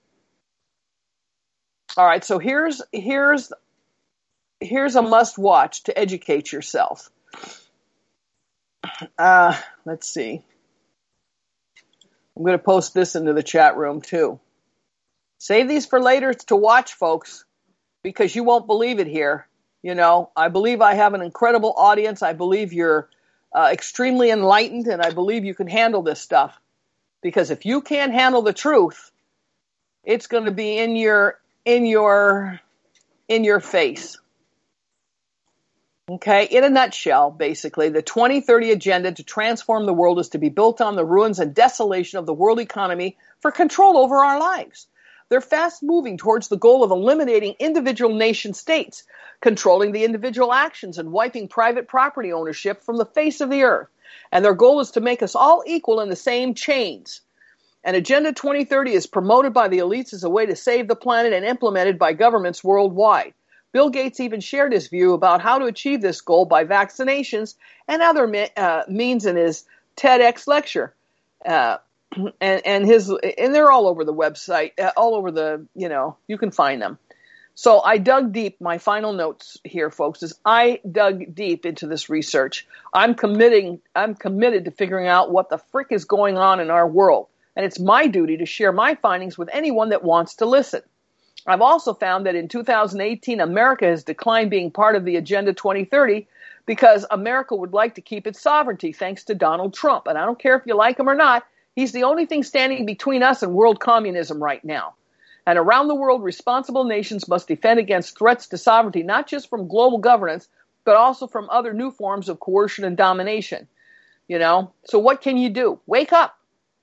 All right, so here's here's here's a must-watch to educate yourself. Uh, let's see. I'm going to post this into the chat room, too. Save these for later to watch, folks, because you won't believe it here. You know, I believe I have an incredible audience. I believe you're uh, extremely enlightened, and I believe you can handle this stuff. Because if you can't handle the truth, it's going to be in your in your in your face. Okay, in a nutshell, basically, the twenty thirty agenda to transform the world is to be built on the ruins and desolation of the world economy for control over our lives. They're fast moving towards the goal of eliminating individual nation states, controlling the individual actions, and wiping private property ownership from the face of the earth. And their goal is to make us all equal in the same chains. And Agenda twenty thirty is promoted by the elites as a way to save the planet and implemented by governments worldwide. Bill Gates even shared his view about how to achieve this goal by vaccinations and other me- uh, means in his TEDx lecture. Uh, and, and his, and they're all over the website, uh, all over the, you know, you can find them. So I dug deep. My final notes here, folks, is I dug deep into this research. I'm committing, I'm committed to figuring out what the frick is going on in our world. And it's my duty to share my findings with anyone that wants to listen. I've also found that in two thousand eighteen, America has declined being part of the Agenda twenty thirty because America would like to keep its sovereignty thanks to Donald Trump. And I don't care if you like him or not, he's the only thing standing between us and world communism right now. And around the world, responsible nations must defend against threats to sovereignty, not just from global governance, but also from other new forms of coercion and domination. You know, so what can you do? Wake up.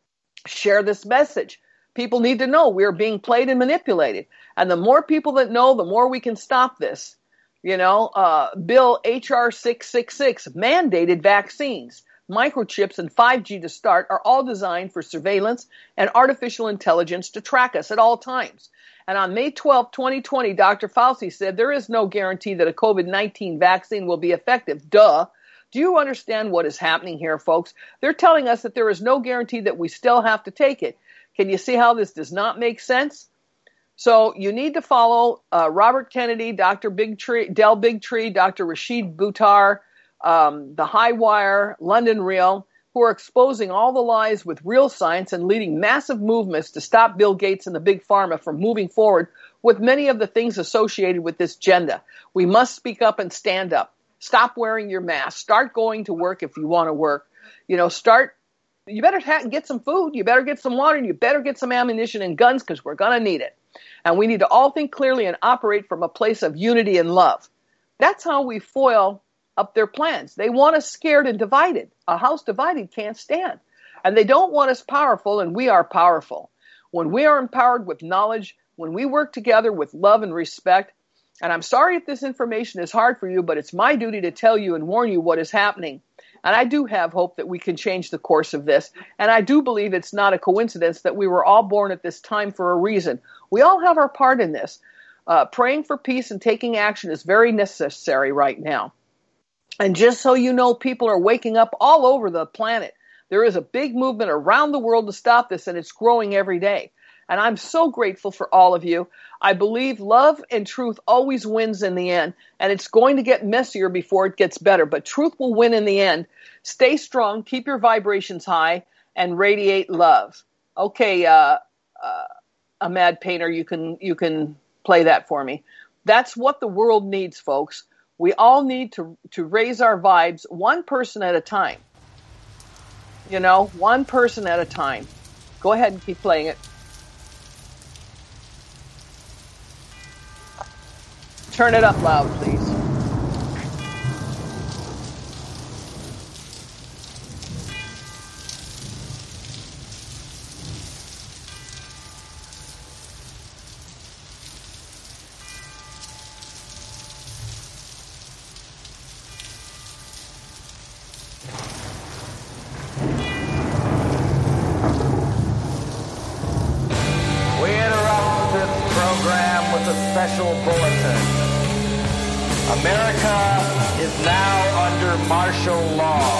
Share this message. People need to know we're being played and manipulated. And the more people that know, the more we can stop this. You know, uh, Bill H R six six six mandated vaccines, microchips, and five G to start are all designed for surveillance and artificial intelligence to track us at all times. And on May twelfth, twenty twenty, Doctor Fauci said there is no guarantee that a COVID nineteen vaccine will be effective. Duh. Do you understand what is happening here, folks? They're telling us that there is no guarantee that we still have to take it. Can you see how this does not make sense? So you need to follow uh, Robert Kennedy, Doctor Bigtree, Del Bigtree, Doctor Rashid Buttar, um, The High Wire, London Real, who are exposing all the lies with real science and leading massive movements to stop Bill Gates and the big pharma from moving forward with many of the things associated with this agenda. We must speak up and stand up. Stop wearing your mask. Start going to work if you want to work. You know, start. You better ha- get some food. You better get some water. And you better get some ammunition and guns because we're going to need it. And we need to all think clearly and operate from a place of unity and love. That's how we foil up their plans. They want us scared and divided. A house divided can't stand. And they don't want us powerful, and we are powerful. When we are empowered with knowledge, when we work together with love and respect, and I'm sorry if this information is hard for you, but it's my duty to tell you and warn you what is happening. And I do have hope that we can change the course of this. And I do believe it's not a coincidence that we were all born at this time for a reason. We all have our part in this. Uh, praying for peace and taking action is very necessary right now. And just so you know, people are waking up all over the planet. There is a big movement around the world to stop this, and it's growing every day. And I'm so grateful for all of you. I believe love and truth always wins in the end, and it's going to get messier before it gets better, but truth will win in the end. Stay strong, keep your vibrations high, and radiate love. Okay, uh, uh, a Mad Painter, you can you can play that for me. That's what the world needs, folks. We all need to to raise our vibes one person at a time. You know, one person at a time. Go ahead and keep playing it. Turn it up loud, please. Special bulletin. America is now under martial law.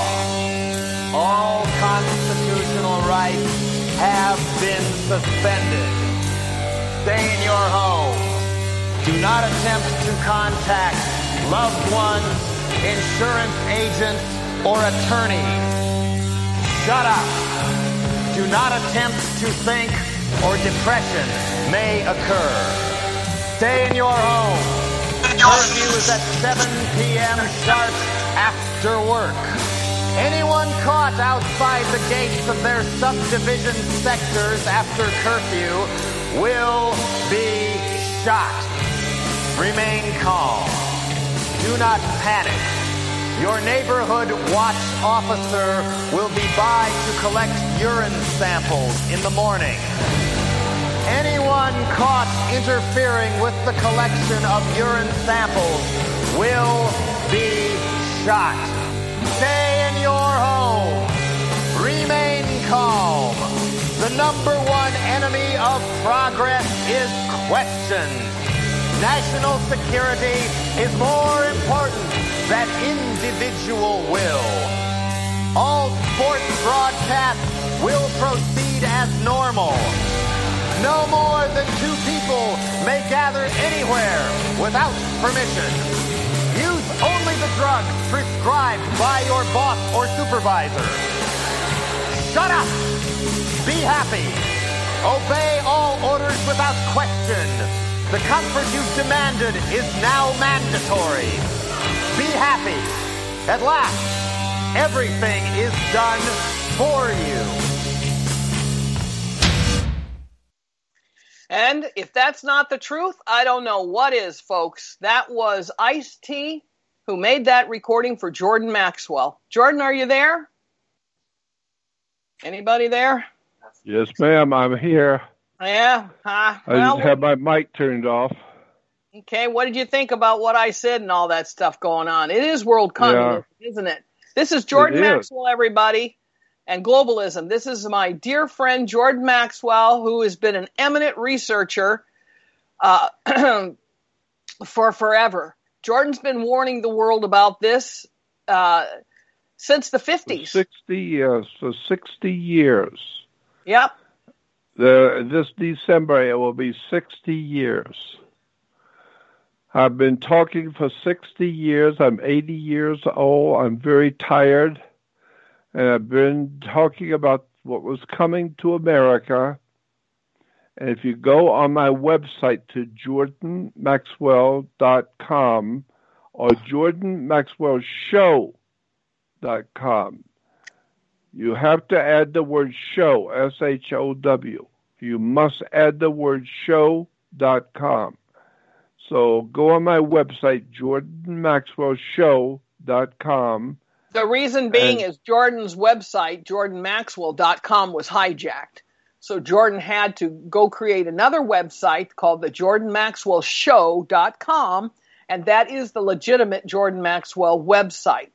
All constitutional rights have been suspended. Stay in your home. Do not attempt to contact loved ones, insurance agents, or attorneys. Shut up. Do not attempt to think or depression may occur. Stay in your home. Curfew is at seven p.m. sharp after work. Anyone caught outside the gates of their subdivision sectors after curfew will be shot. Remain calm. Do not panic. Your neighborhood watch officer will be by to collect urine samples in the morning. Anyone caught interfering with the collection of urine samples will be shot. Stay in your home. Remain calm. The number one enemy of progress is questions. National security is more important than individual will. All sports broadcasts will proceed as normal. No more than two people may gather anywhere without permission. Use only the drugs prescribed by your boss or supervisor. Shut up! Be happy. Obey all orders without question. The comfort you've demanded is now mandatory. Be happy. At last, everything is done for you. And if that's not the truth, I don't know what is, folks. That was Ice-T who made that recording for Jordan Maxwell. Jordan, are you there? Anybody there? Yes, ma'am, I'm here. Yeah? Uh, I well, just have my mic turned off. Okay, what did you think about what I said and all that stuff going on? It is world communism, yeah. Isn't it? This is Jordan Maxwell, everybody. And globalism. This is my dear friend Jordan Maxwell, who has been an eminent researcher uh, for forever. Jordan's been warning the world about this uh, since the fifties. For sixty years. For sixty years. Yep. The, this December, it will be sixty years. I've been talking for sixty years. I'm eighty years old. I'm very tired. And I've been talking about what was coming to America. And if you go on my website to jordan maxwell dot com or jordan maxwell show dot com, you have to add the word show, S H O W. You must add the word show dot com. So go on my website, jordan maxwell show dot com. The reason being and, is Jordan's website, jordan maxwell dot com, was hijacked. So Jordan had to go create another website called the jordan maxwell show dot com, and that is the legitimate Jordan Maxwell website.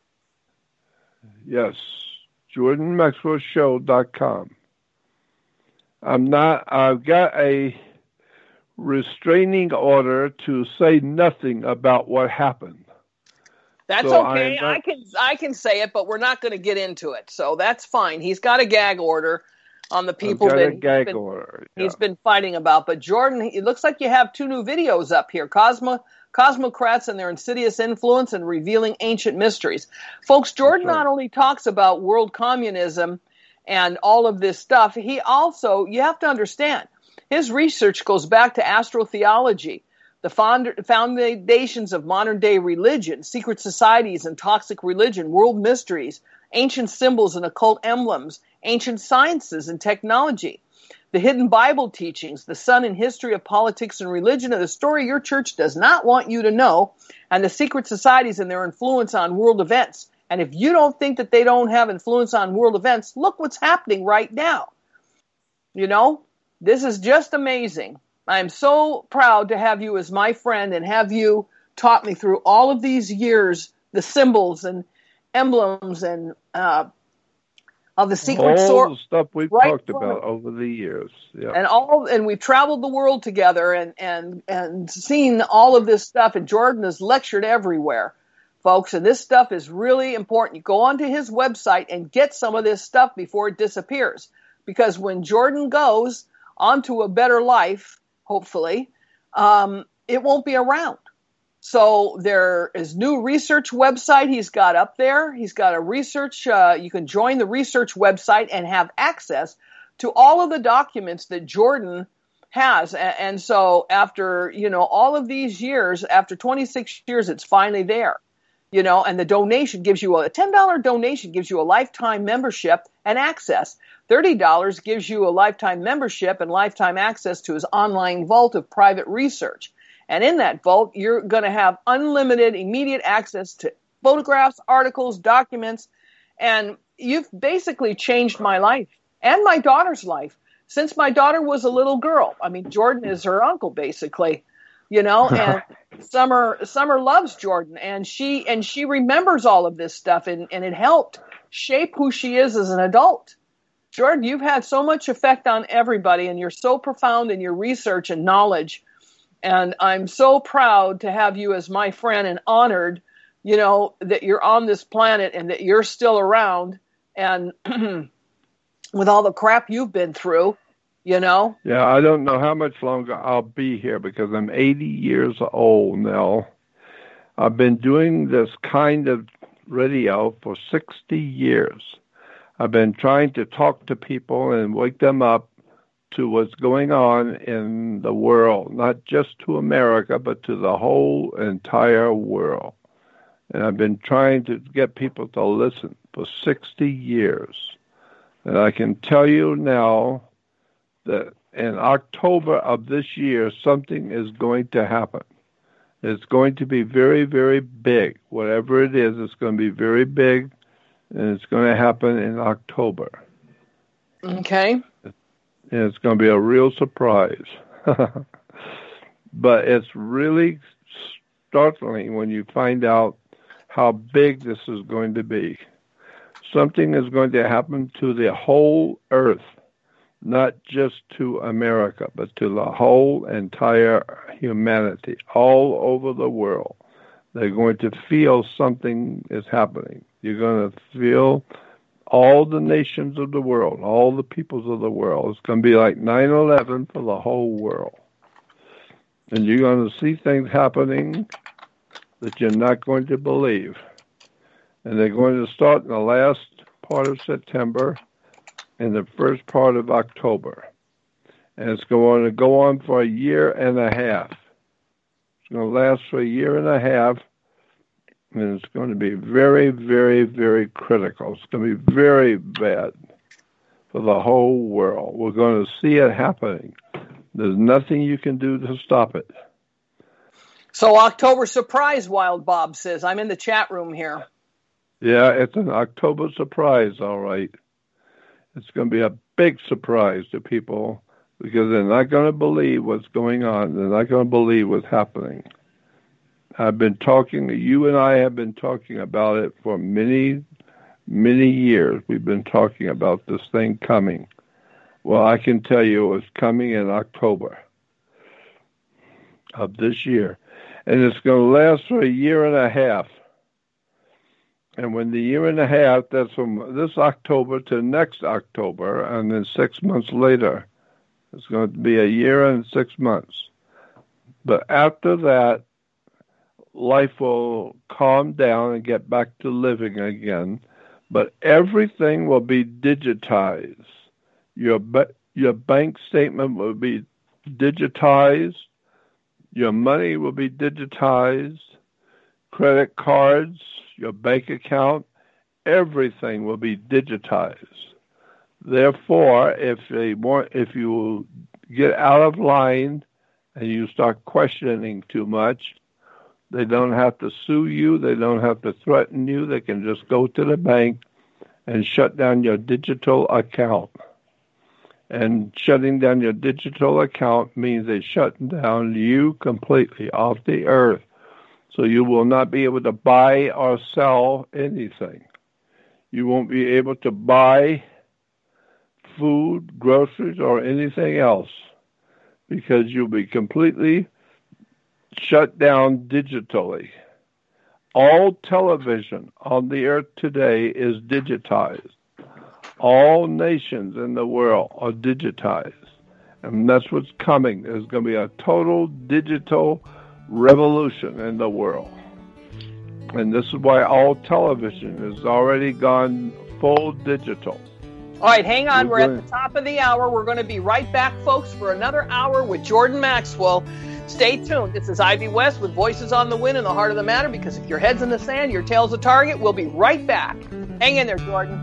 Yes, jordan maxwell show dot com. I'm not, I've got a restraining order to say nothing about what happened. That's so okay. Not, I can I can say it, but we're not going to get into it. So that's fine. He's got a gag order on the people I've got that a he's, gag been, order, yeah. he's been fighting about. But Jordan, it looks like you have two new videos up here. Cosmo, Cosmocrats and their insidious influence and revealing ancient mysteries. Folks, Jordan right. not only talks about world communism and all of this stuff, he also, you have to understand, His research goes back to astrotheology, the fond- foundations of modern-day religion, secret societies and toxic religion, world mysteries, ancient symbols and occult emblems, ancient sciences and technology, the hidden Bible teachings, the sun and history of politics and religion, and the story your church does not want you to know, and the secret societies and their influence on world events. And if you don't think that they don't have influence on world events, look what's happening right now. You know, this is just amazing. I'm so proud to have you as my friend and have you taught me through all of these years, the symbols and emblems and uh, of the secret all source. the stuff we've right talked about over the years. Yeah. And all, and we've traveled the world together and, and, and seen all of this stuff. And Jordan has lectured everywhere, folks. And this stuff is really important. You go onto his website and get some of this stuff before it disappears. Because when Jordan goes onto a better life, hopefully, um, it won't be around. So there is new research website he's got up there. He's got a research, uh, you can join the research website and have access to all of the documents that Jordan has. And, and so after, you know, all of these years, after twenty-six years, it's finally there, you know, and the donation gives you a, a ten dollars donation gives you a lifetime membership and access. thirty dollars gives you a lifetime membership and lifetime access to his online vault of private research. And in that vault, you're going to have unlimited, immediate access to photographs, articles, documents. And you've basically changed my life and my daughter's life since my daughter was a little girl. I mean, Jordan is her uncle, basically, you know, and Summer, Summer loves Jordan. And she, and she remembers all of this stuff. And, and it helped shape who she is as an adult. Jordan, you've had so much effect on everybody, and you're so profound in your research and knowledge. And I'm so proud to have you as my friend and honored, you know, that you're on this planet and that you're still around. And with all the crap you've been through, you know. Yeah, I don't know how much longer I'll be here because I'm eighty years old now. I've been doing this kind of radio for sixty years. I've been trying to talk to people and wake them up to what's going on in the world, not just to America, but to the whole entire world. And I've been trying to get people to listen for sixty years. And I can tell you now that in October of this year, something is going to happen. It's going to be very, very big. Whatever it is, it's going to be very big, and it's going to happen in October. Okay. And it's going to be a real surprise. But it's really startling when you find out how big this is going to be. Something is going to happen to the whole earth, not just to America, but to the whole entire humanity, all over the world. They're going to feel something is happening. You're going to feel all the nations of the world, all the peoples of the world. It's going to be like nine eleven for the whole world. And you're going to see things happening that you're not going to believe. And they're going to start in the last part of September and the first part of October. And it's going to go on for a year and a half. It's going to last for a year and a half. And it's going to be very, very, very critical. It's going to be very bad for the whole world. We're going to see it happening. There's nothing you can do to stop it. So October surprise, Wild Bob says. I'm in the chat room here. Yeah, it's an October surprise, all right. It's going to be a big surprise to people because they're not going to believe what's going on. They're not going to believe what's happening. I've been talking, you and I have been talking about it for many, many years. We've been talking about this thing coming. Well, I can tell you it's coming in October of this year. And it's going to last for a year and a half. And when the year and a half, that's from this October to next October, and then six months later, it's going to be a year and six months. But after that, life will calm down and get back to living again. But everything will be digitized. Your Your bank statement will be digitized. Your money will be digitized. Credit cards, your bank account, everything will be digitized. Therefore, if they want, if you get out of line and you start questioning too much, they don't have to sue you. They don't have to threaten you. They can just go to the bank and shut down your digital account. And shutting down your digital account means they shut down you completely off the earth. So you will not be able to buy or sell anything. You won't be able to buy food, groceries, or anything else because you'll be completely shut down digitally. All television on the earth today is digitized. All nations in the world are digitized. And that's what's coming. There's going to be a total digital revolution in the world. And this is why all television has already gone full digital. All right, hang on. We're We're going- at the top of the hour. We're going to be right back, folks, for another hour with Jordan Maxwell. Stay tuned. This is Ivy West with Voices on the Wind in the Heart of the Matter, because if your head's in the sand, your tail's a target. We'll be right back. Hang in there, Jordan.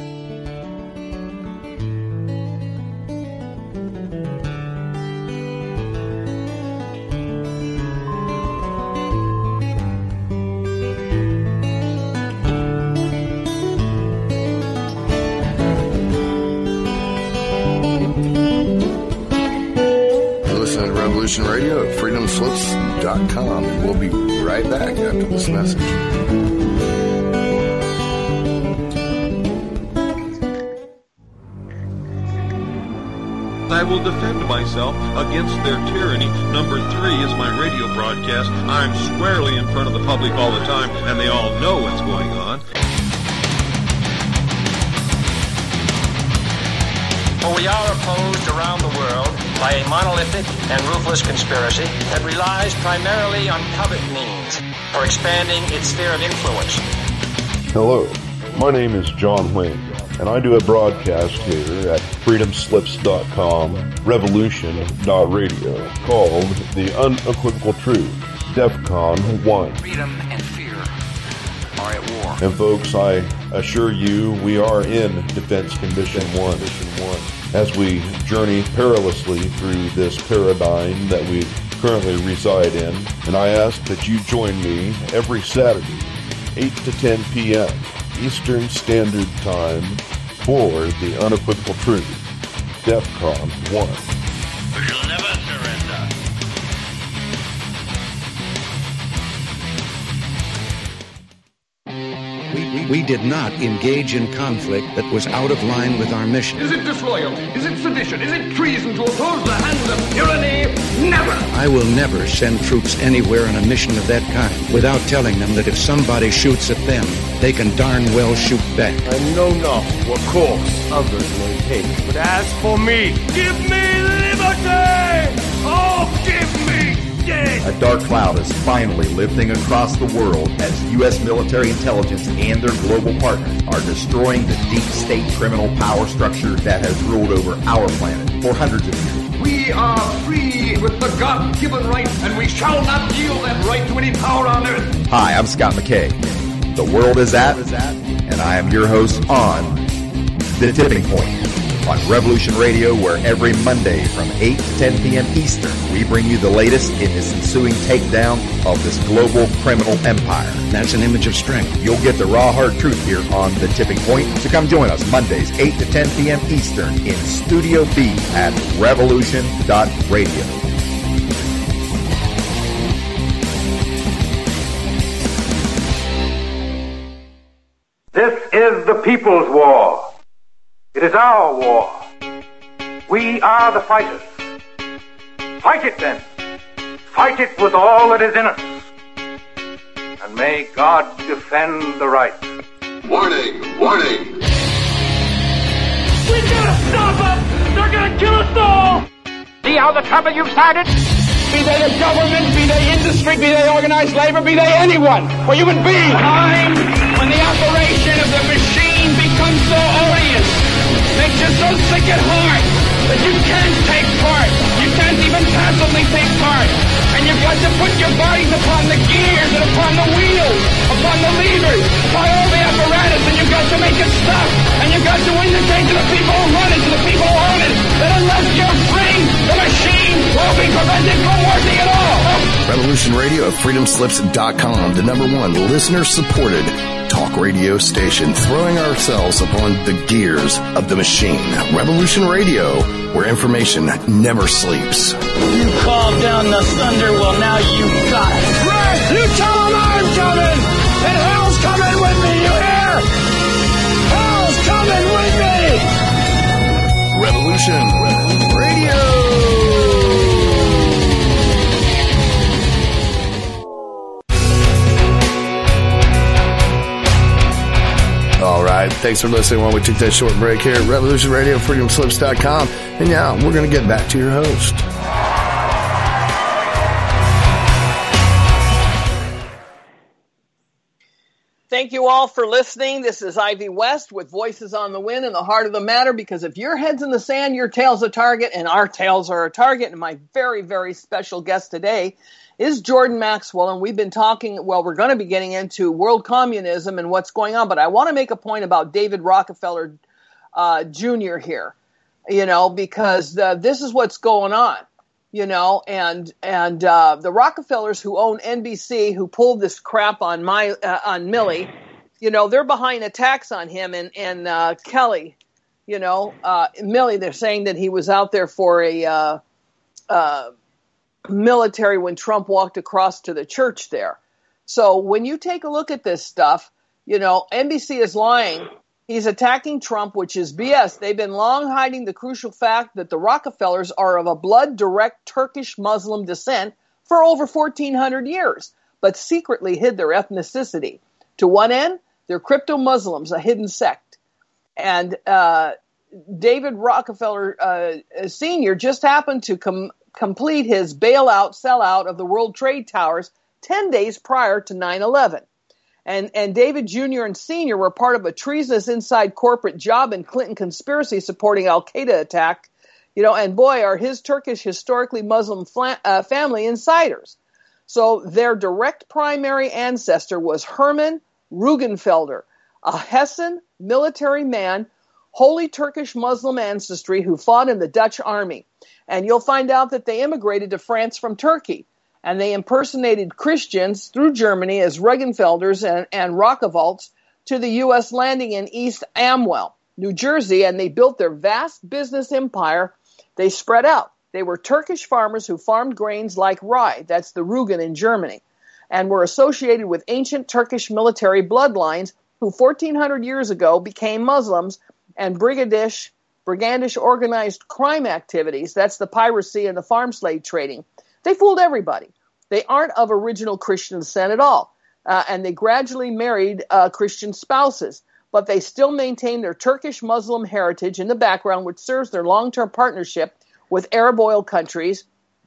Revolution Radio at freedom slips dot com. And we'll be right back after this message. I will defend myself against their tyranny. Number three is my radio broadcast. I'm squarely in front of the public all the time, and they all know what's going on. For we are opposed around the world by a monolithic and ruthless conspiracy that relies primarily on covert means for expanding its sphere of influence. Hello, my name is John Wayne, and I do a broadcast here at freedom slips dot com, revolution dot radio, called The Unequivocal Truth, DEFCON one. Freedom and fear are at war. And folks, I assure you, we are in Defense Condition one, as we journey perilously through this paradigm that we currently reside in. And I ask that you join me every Saturday, eight to ten p.m. Eastern Standard Time, for The Unequivocal Truth, DEFCON one. We shall never surrender. We did not engage in conflict that was out of line with our mission. Is it disloyalty? Is it sedition? Is it treason to oppose the hand of tyranny? Never! I will never send troops anywhere on a mission of that kind without telling them that if somebody shoots at them, they can darn well shoot back. I know not what course others may take, but as for me, give me liberty! Oh, give me death! A dark cloud is finally lifting across the world as U S military intelligence and their global partners are destroying the deep state criminal power structure that has ruled over our planet for hundreds of years. We are free with the God-given right, and we shall not yield that right to any power on earth. Hi, I'm Scott McKay. The world is at, and I am your host on The Tipping Point on Revolution Radio, where every Monday from eight to ten p.m. Eastern, we bring you the latest in this ensuing takedown of this global criminal empire. That's an image of strength. You'll get the raw, hard truth here on The Tipping Point, so come join us Mondays, eight to ten p.m. Eastern in Studio B at revolution dot radio. This is the people's war. It is our war. We are the fighters. Fight it then. Fight it with all that is in us. And may God defend the right. Warning! Warning! We gotta stop them! They're gonna kill us all! See how the trouble you've started? Be they the government, be they industry, be they organized labor, be they anyone, or human beings. Time when the operation of the machine becomes so odious, makes you so sick at heart, that you can't take part. You can't even passively take part. And you've got to put your bodies upon the gears and upon the wheels, upon the levers, upon all the apparatus, and you've got to make it stop. And you've got to indicate to the people who run it, to the people who own it, that unless you're free, the machine will be prevented from working at all. Revolution Radio at freedom slips dot com, the number one listener-supported talk radio station, throwing ourselves upon the gears of the machine. Revolution Radio, where information never sleeps. You called down the thunder, well now you got it. Right, you tell them I'm coming, and hell's coming with me, you hear? Hell's coming with me! Revolution Radio. All right, thanks for listening while we took that short break here at Revolution Radio, freedom slips dot com. And now we're going to get back to your host. Thank you all for listening. This is Ivy West with Voices on the Wind and the Heart of the Matter, because if your head's in the sand, your tail's a target, and our tails are a target. And my very, very special guest today is Jordan Maxwell, and we've been talking, well, we're going to be getting into world communism and what's going on, but I want to make a point about David Rockefeller uh, Junior here, you know, because uh, this is what's going on, you know, and and uh, the Rockefellers who own N B C, who pulled this crap on my uh, on Milley, you know, they're behind attacks on him and, and uh, Kelly, you know, uh, Milley, they're saying that he was out there for a uh, uh military when Trump walked across to the church there. So when you take a look at this stuff, you know, N B C is lying. He's attacking Trump, which is B S. They've been long hiding the crucial fact that the Rockefellers are of a blood direct Turkish Muslim descent for over fourteen hundred years, but secretly hid their ethnicity. To one end, they're crypto Muslims, a hidden sect. And uh, David Rockefeller uh, Senior just happened to come complete his bailout, sellout of the World Trade Towers ten days prior to nine eleven. And, and David Junior and Senior were part of a treasonous inside corporate job in Clinton conspiracy supporting Al-Qaeda attack, you know, and boy, are his Turkish historically Muslim fla- uh, family insiders. So their direct primary ancestor was Hermann Rugenfelder, a Hessen military man, wholly Turkish Muslim ancestry, who fought in the Dutch army. And you'll find out that they immigrated to France from Turkey, and they impersonated Christians through Germany as Regenfelders and, and Rockefelders to the U S landing in East Amwell, New Jersey, and they built their vast business empire. They spread out. They were Turkish farmers who farmed grains like rye, that's the Rugen in Germany, and were associated with ancient Turkish military bloodlines who fourteen hundred years ago became Muslims, and brigadish brigandish organized crime activities, that's the piracy and the farm slave trading. They fooled everybody. They aren't of original Christian descent at all, uh, and they gradually married uh, Christian spouses, but they still maintain their Turkish Muslim heritage in the background, which serves their long-term partnership with Arab oil countries,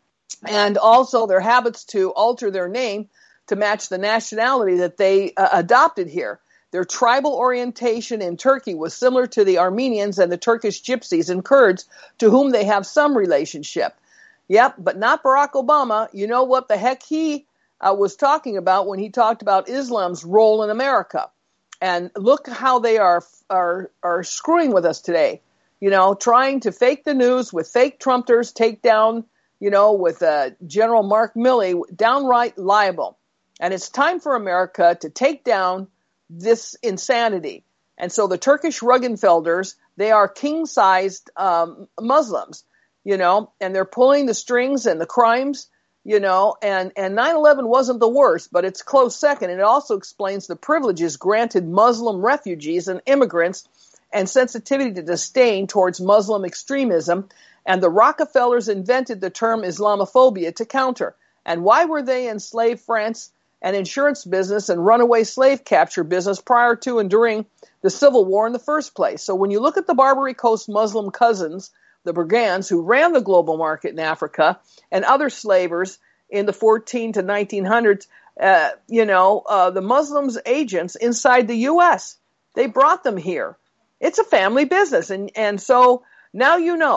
and also their habits to alter their name to match the nationality that they uh, adopted here. Their tribal orientation in Turkey was similar to the Armenians and the Turkish Gypsies and Kurds, to whom they have some relationship. Yep, but not Barack Obama. You know what the heck he uh, was talking about when he talked about Islam's role in America. And look how they are are are screwing with us today. You know, trying to fake the news with fake Trumpers, take down, you know, with uh, General Mark Milley, downright liable. And it's time for America to take down this insanity. And so the Turkish Rugenfelders, they are king-sized um, Muslims, you know, and they're pulling the strings and the crimes, you know, and, and nine eleven wasn't the worst, but it's close second. And it also explains the privileges granted Muslim refugees and immigrants and sensitivity to disdain towards Muslim extremism. And the Rockefellers invented the term Islamophobia to counter. And why were they enslaved France and insurance business and runaway slave capture business prior to and during the Civil War in the first place? So when you look at the Barbary Coast Muslim cousins, the brigands who ran the global market in Africa, and other slavers in the fourteen to nineteen hundreds, uh, you know, uh, the Muslims agents inside the U S, they brought them here. It's a family business. And, and so now you know,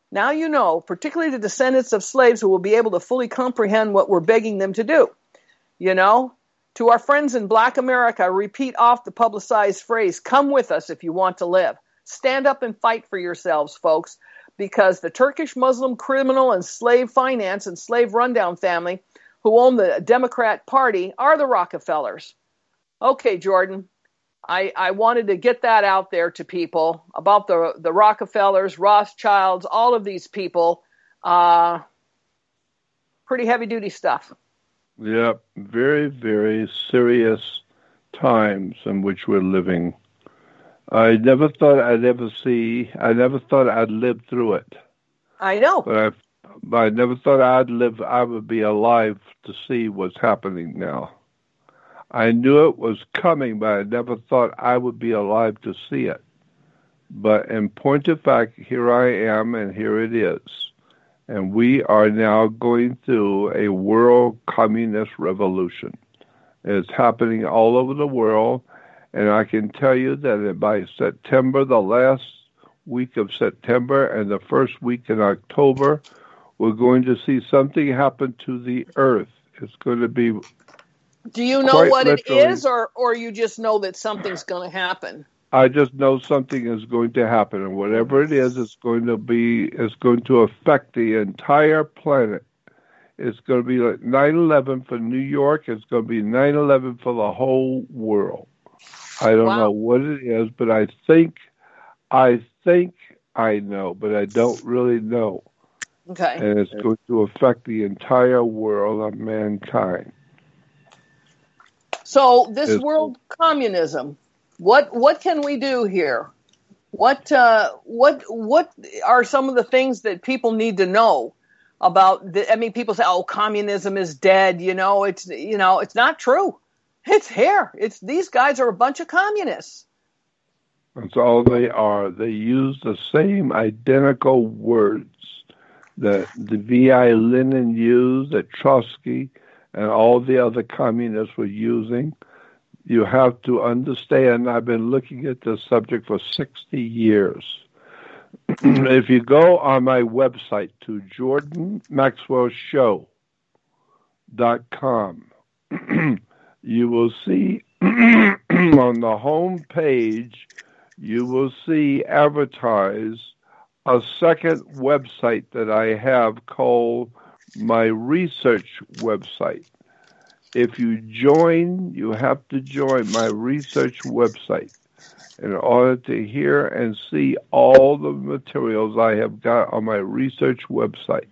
Now you know, particularly the descendants of slaves who will be able to fully comprehend what we're begging them to do. You know, to our friends in Black America, repeat off the publicized phrase, come with us if you want to live. Stand up and fight for yourselves, folks, because the Turkish Muslim criminal and slave finance and slave rundown family who own the Democrat Party are the Rockefellers. Okay, Jordan. I, I wanted to get that out there to people about the the Rockefellers, Rothschilds, all of these people. Uh, pretty heavy-duty stuff. Yep, very, very serious times in which we're living. I never thought I'd ever see, I never thought I'd live through it. I know. But I, but I never thought I'd live, I would be alive to see what's happening now. I knew it was coming, but I never thought I would be alive to see it. But in point of fact, here I am, and here it is. And we are now going through a world communist revolution. It's happening all over the world, and I can tell you that by September, the last week of September and the first week in October, we're going to see something happen to the earth. It's going to be... Do you know Quite what literally. it is, or, or you just know that something's going to happen? I just know something is going to happen, and whatever it is, it's going to be, it's going to affect the entire planet. It's going to be like nine eleven for New York. It's going to be nine eleven for the whole world. I don't Wow. know what it is, but I think, I think I know, but I don't really know. Okay. And it's going to affect the entire world of mankind. So this It's- world communism, what what can we do here? What uh, what what are some of the things that people need to know about? The, I mean, people say, "Oh, communism is dead." You know, it's you know, it's not true. It's here. It's these guys are a bunch of communists. That's all they are. They use the same identical words that the V I Lenin used, that Trotsky and all the other communists were using. You have to understand, I've been looking at this subject for sixty years. If you go on my website to jordan maxwell show dot com, you will see on the home page, you will see advertised a second website that I have called my research website. If you join, you have to join my research website in order to hear and see all the materials I have got on my research website.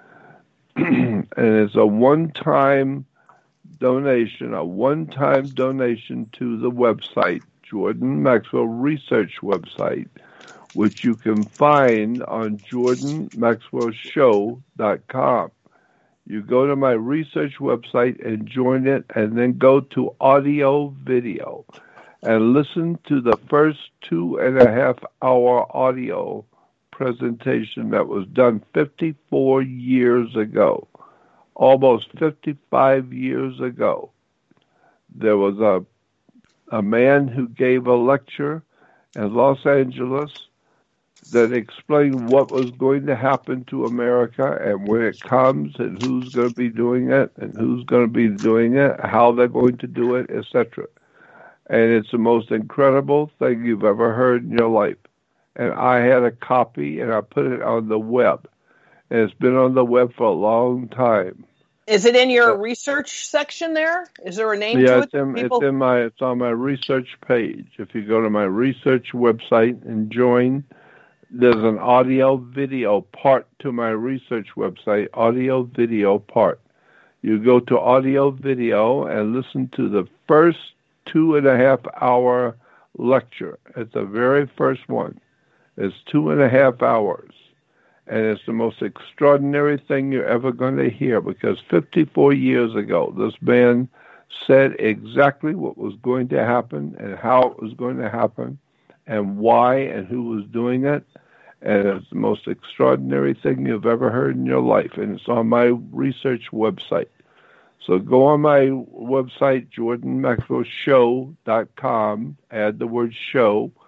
And it's a one-time donation, a one-time donation to the website, Jordan Maxwell Research website, which you can find on jordan maxwell show dot com. You go to my research website and join it, and then go to audio video and listen to the first two and a half hour audio presentation that was done fifty-four years ago, almost fifty-five years ago. There was a, a man who gave a lecture in Los Angeles that explained what was going to happen to America and when it comes and who's going to be doing it and who's going to be doing it, how they're going to do it, et cetera. And it's the most incredible thing you've ever heard in your life. And I had a copy and I put it on the web. And it's been on the web for a long time. Is it in your research section there? Is there a name Yeah, to it's it? in, People- it's in my, it's on my research page. If you go to my research website and join, there's an audio video part to my research website, audio video part. You go to audio video and listen to the first two and a half hour lecture. It's the very first one. It's two and a half hours. And it's the most extraordinary thing you're ever going to hear, because fifty-four years ago, this man said exactly what was going to happen and how it was going to happen and why and who was doing it. And it's the most extraordinary thing you've ever heard in your life. And it's on my research website. So go on my website, jordan maxwell show dot com, add the word show,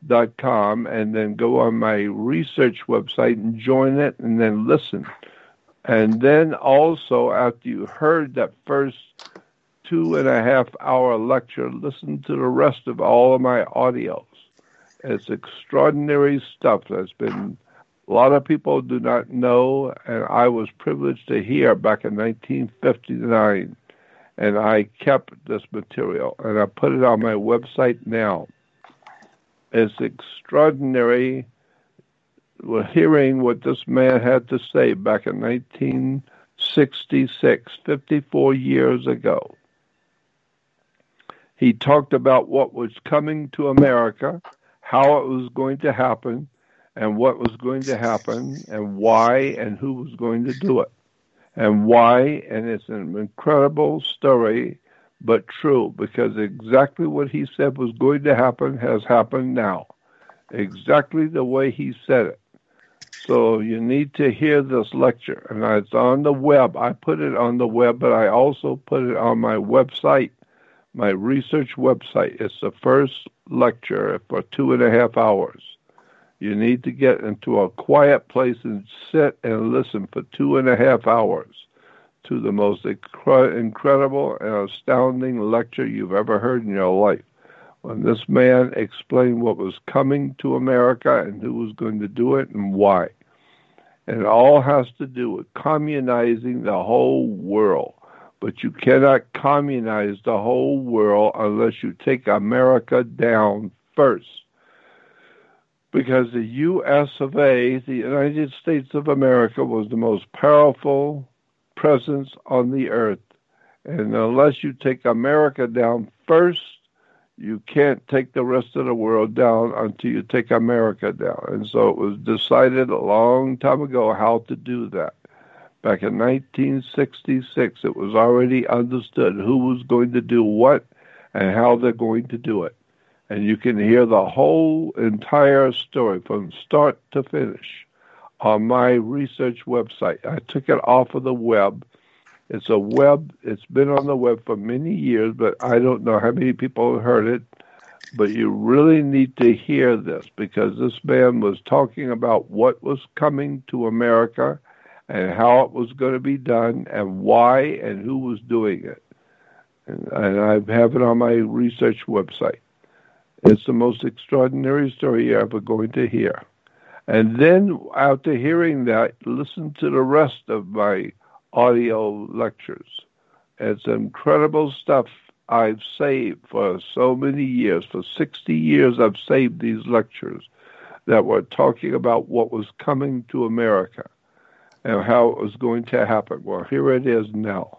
dot com and then go on my research website and join it and then listen. And then also, after you heard that first two and a half hour lecture, listen to the rest of all of my audios. It's extraordinary stuff that's been, a lot of people do not know, and I was privileged to hear back in nineteen fifty-nine. And I kept this material, and I put it on my website now. It's extraordinary hearing what this man had to say back in nineteen sixty-six, fifty-four years ago. He talked about what was coming to America, how it was going to happen, and what was going to happen, and why, and who was going to do it. And why, and it's an incredible story, but true, because exactly what he said was going to happen has happened now. Exactly the way he said it. So you need to hear this lecture, and it's on the web. I put it on the web, but I also put it on my website, my research website. It's the first lecture for two and a half hours. You need to get into a quiet place and sit and listen for two and a half hours to the most incre- incredible and astounding lecture you've ever heard in your life. When this man explained what was coming to America and who was going to do it and why. And it all has to do with communizing the whole world. But you cannot communize the whole world unless you take America down first. Because the U S of A, the United States of America, was the most powerful presence on the earth. And unless you take America down first, you can't take the rest of the world down until you take America down. And so it was decided a long time ago how to do that. Back in nineteen sixty-six, it was already understood who was going to do what and how they're going to do it. And you can hear the whole entire story from start to finish on my research website. I took it off of the web. It's a web, it's been on the web for many years, but I don't know how many people have heard it. But you really need to hear this, because this man was talking about what was coming to America and how it was going to be done and why and who was doing it. And, and I have it on my research website. It's the most extraordinary story you're ever going to hear. And then, after hearing that, listen to the rest of my audio lectures. It's incredible stuff I've saved for so many years. For sixty years, I've saved these lectures that were talking about what was coming to America and how it was going to happen. Well, here it is now.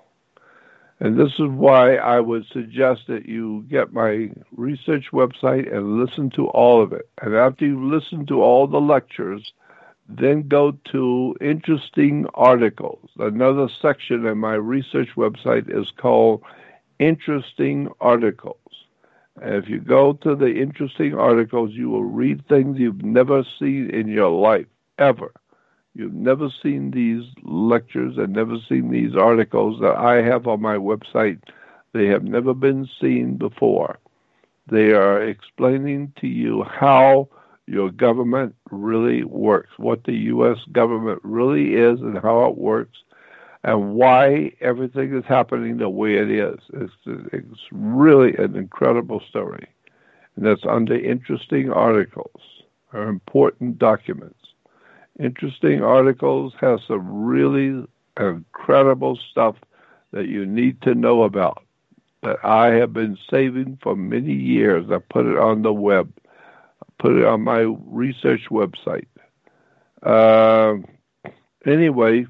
And this is why I would suggest that you get my research website and listen to all of it. And after you listen to all the lectures, then go to interesting articles. Another section in my research website is called interesting articles. And if you go to the interesting articles, you will read things you've never seen in your life, ever. You've never seen these lectures and never seen these articles that I have on my website. They have never been seen before. They are explaining to you how your government really works, what the U S government really is and how it works, and why everything is happening the way it is. It's, it's really an incredible story. And that's under interesting articles, or important documents. Interesting articles have some really incredible stuff that you need to know about that I have been saving for many years. I put it on the web. I put it on my research website. Uh, anyway,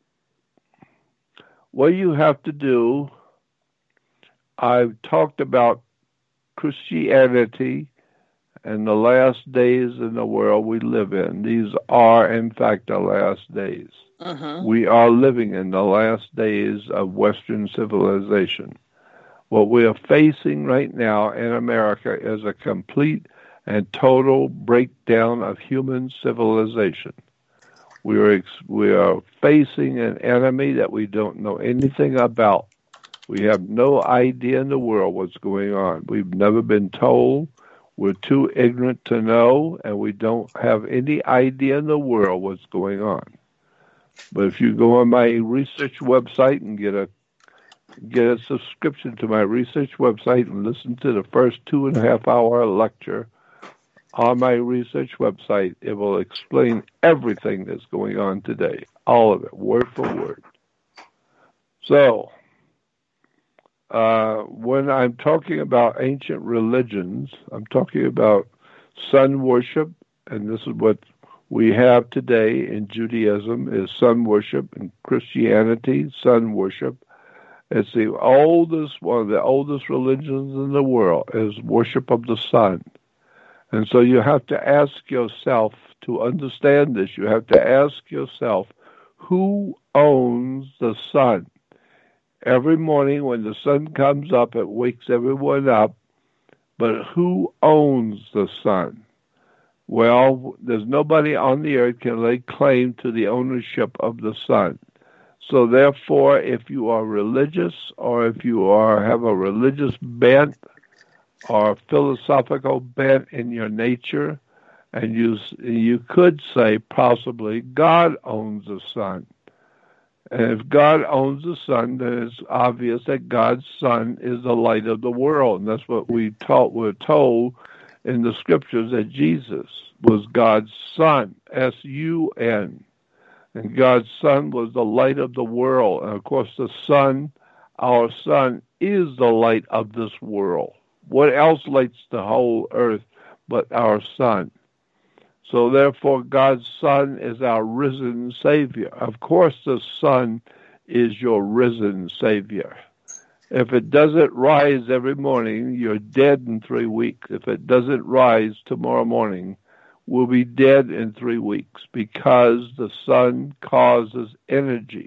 what you have to do, I've talked about Christianity and the last days in the world we live in. These are, in fact, the last days. Uh-huh. We are living in the last days of Western civilization. What we are facing right now in America is a complete and total breakdown of human civilization. We are, ex- we are facing an enemy that we don't know anything about. We have no idea in the world what's going on. We've never been told. We're too ignorant to know, and we don't have any idea in the world what's going on. But if you go on my research website and get a get a subscription to my research website and listen to the first two and a half hour lecture on my research website, it will explain everything that's going on today, all of it, word for word. So, uh, when I'm talking about ancient religions, I'm talking about sun worship, and this is what we have today in Judaism is sun worship, in Christianity, sun worship. It's the oldest, one of the oldest religions in the world is worship of the sun. And so you have to ask yourself, to understand this, you have to ask yourself, who owns the sun? Every morning when the sun comes up, it wakes everyone up, but who owns the sun? Well, there's nobody on the earth can lay claim to the ownership of the sun. So therefore, if you are religious or if you are have a religious bent or philosophical bent in your nature, and you you could say possibly God owns the sun. And if God owns the sun, then it's obvious that God's sun is the light of the world. And that's what we taught, we're told in the scriptures that Jesus was God's son, S U N. And God's sun was the light of the world. And of course, the sun, our sun, is the light of this world. What else lights the whole earth but our sun? So therefore, God's Son is our risen Savior. Of course, the sun is your risen Savior. If it doesn't rise every morning, you're dead in three weeks. If it doesn't rise tomorrow morning, we'll be dead in three weeks because the sun causes energy.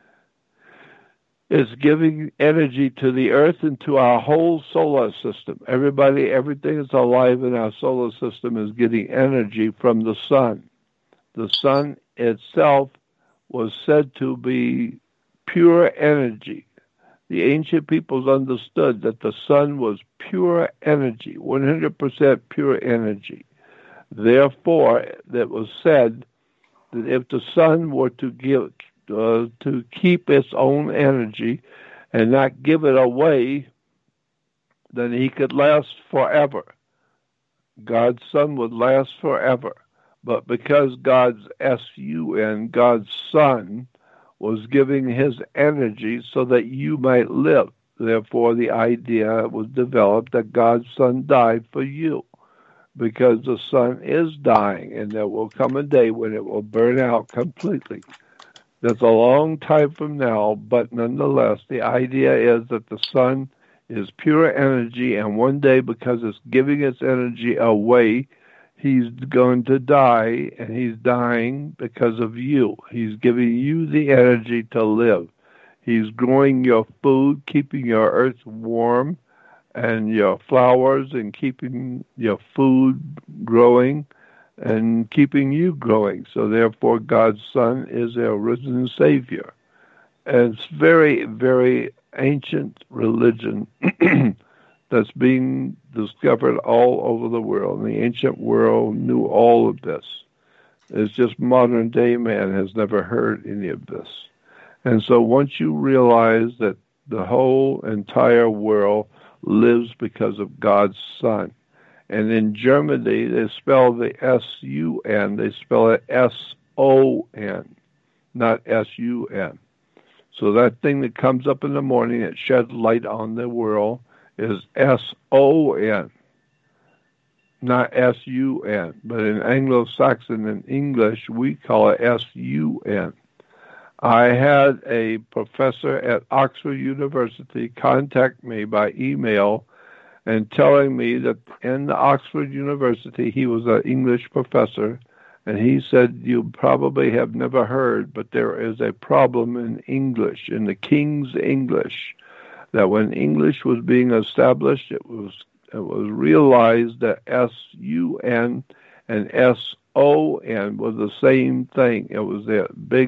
It's giving energy to the earth and to our whole solar system. Everybody, everything that's alive in our solar system is getting energy from the sun. The sun itself was said to be pure energy. The ancient peoples understood that the sun was pure energy, one hundred percent pure energy. Therefore, it was said that if the sun were to give Uh, to keep its own energy and not give it away, then he could last forever. God's Son would last forever. But because God's S U N, God's Son, was giving his energy so that you might live, therefore the idea was developed that God's Son died for you. Because the sun is dying, and there will come a day when it will burn out completely. That's a long time from now, but nonetheless, the idea is that the sun is pure energy, and one day, because it's giving its energy away, he's going to die, and he's dying because of you. He's giving you the energy to live. He's growing your food, keeping your earth warm, and your flowers, and keeping your food growing, and keeping you growing. So therefore, God's Son is our risen Savior. And it's very, very ancient religion that's being discovered all over the world. And the ancient world knew all of this. It's just modern day man has never heard any of this. And so once you realize that the whole entire world lives because of God's Son, and in Germany, they spell the S U N. They spell it S O N, not S U N. So that thing that comes up in the morning that sheds light on the world is S O N, not S U N. But in Anglo-Saxon and English, we call it S U N. I had a professor at Oxford University contact me by email and telling me that in the Oxford University, he was an English professor, and he said, you probably have never heard, but there is a problem in English, in the King's English, that when English was being established, it was it was realized that S U N and S O N were the same thing. It was that big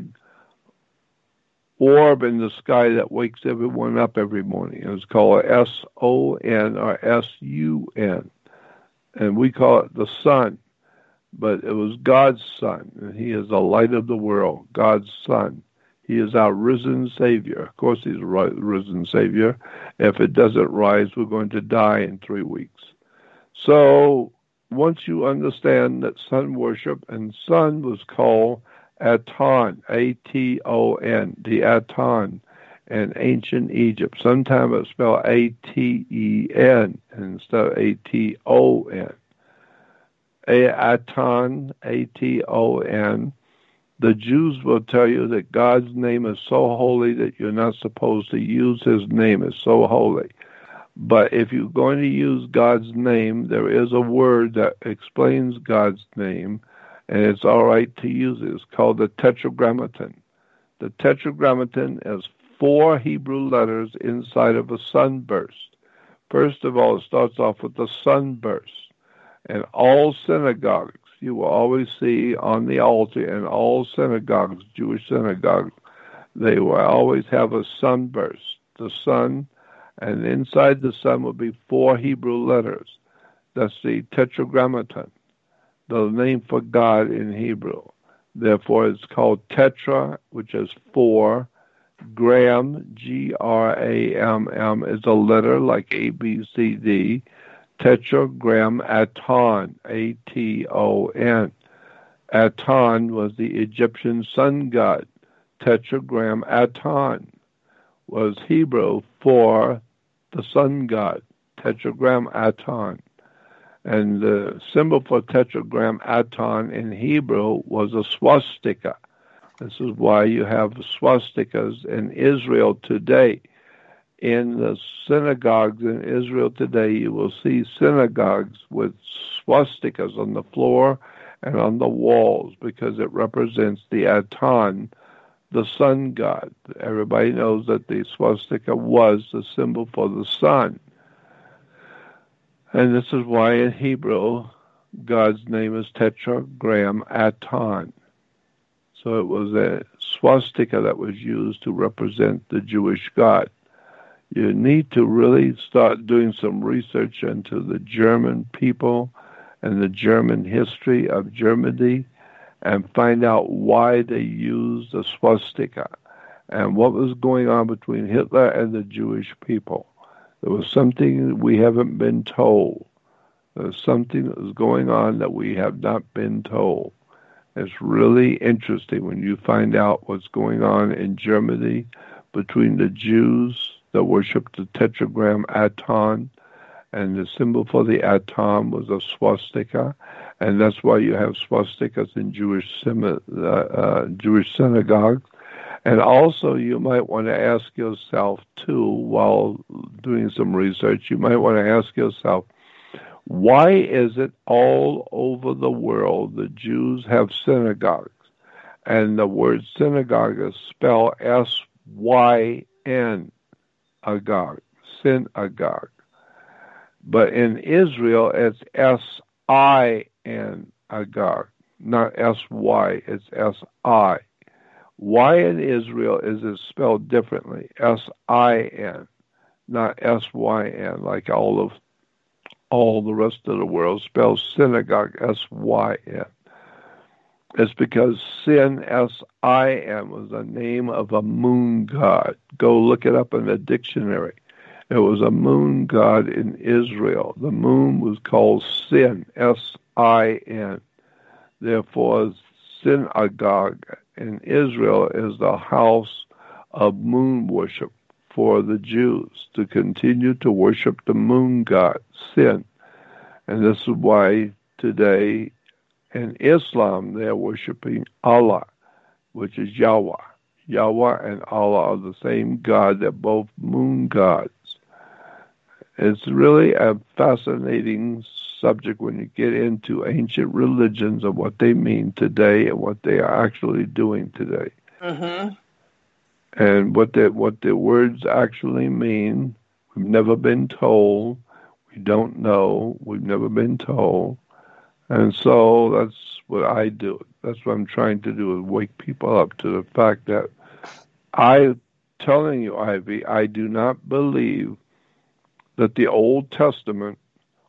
orb in the sky that wakes everyone up every morning. It was called S O N or S U N. and we call it the sun, but it was God's Son, and he is the light of the world, God's Son. He is our risen Savior. Of course, he's a risen Savior. If it doesn't rise, we're going to die in three weeks. So once you understand that sun worship, and sun was called Aton, A T O N, the Aton in ancient Egypt. Sometimes it's spelled A T E N instead of A T O N. Aton, A T O N. The Jews will tell you that God's name is so holy that you're not supposed to use his name. It's so holy. But if you're going to use God's name, there is a word that explains God's name, and it's all right to use it. It's called the Tetragrammaton. The Tetragrammaton is four Hebrew letters inside of a sunburst. First of all, it starts off with the sunburst. And all synagogues, you will always see on the altar in all synagogues, Jewish synagogues, they will always have a sunburst, the sun, and inside the sun will be four Hebrew letters. That's the Tetragrammaton, the name for God in Hebrew. Therefore, it's called Tetra, which is four. Gram, G R A M M, is a letter like A, B, C, D. Tetragrammaton, A T O N. Aton was the Egyptian sun god. Tetragrammaton was Hebrew for the sun god. Tetragrammaton. And the symbol for Tetragrammaton in Hebrew was a swastika. This is why you have swastikas in Israel today. In the synagogues in Israel today, you will see synagogues with swastikas on the floor and on the walls because it represents the Aton, the sun god. Everybody knows that the swastika was the symbol for the sun. And this is why in Hebrew, God's name is Tetragrammaton. So it was a swastika that was used to represent the Jewish God. You need to really start doing some research into the German people and the German history of Germany and find out why they used the swastika and what was going on between Hitler and the Jewish people. There was something we haven't been told. There's something that was going on that we have not been told. It's really interesting when you find out what's going on in Germany between the Jews that worshiped the Tetragrammaton, and the symbol for the Aton was a swastika, and that's why you have swastikas in Jewish uh, uh, Jewish synagogues. And also, you might want to ask yourself too, while doing some research, you might want to ask yourself, why is it all over the world the Jews have synagogues, and the word synagogue is spelled S Y N? Agog, synagogue. But in Israel, it's S I N, Agog, not S Y, it's S I. Why in Israel is it spelled differently? S I N, not S Y N, like all of all the rest of the world spells synagogue, S Y N. It's because Sin, S I N, was the name of a moon god. Go look it up in the dictionary. It was a moon god in Israel. The moon was called Sin, S I N. Therefore, synagogue in Israel is the house of moon worship for the Jews to continue to worship the moon god, Sin. And this is why today in Islam, they're worshiping Allah, which is Yahweh. Yahweh and Allah are the same God. They're both moon gods. It's really a fascinating subject when you get into ancient religions and what they mean today and what they are actually doing today. Mm-hmm. And what the, what the words actually mean, we've never been told. We don't know. We've never been told. And so that's what I do. That's what I'm trying to do, is wake people up to the fact that I'm telling you, Ivy, I do not believe that the Old Testament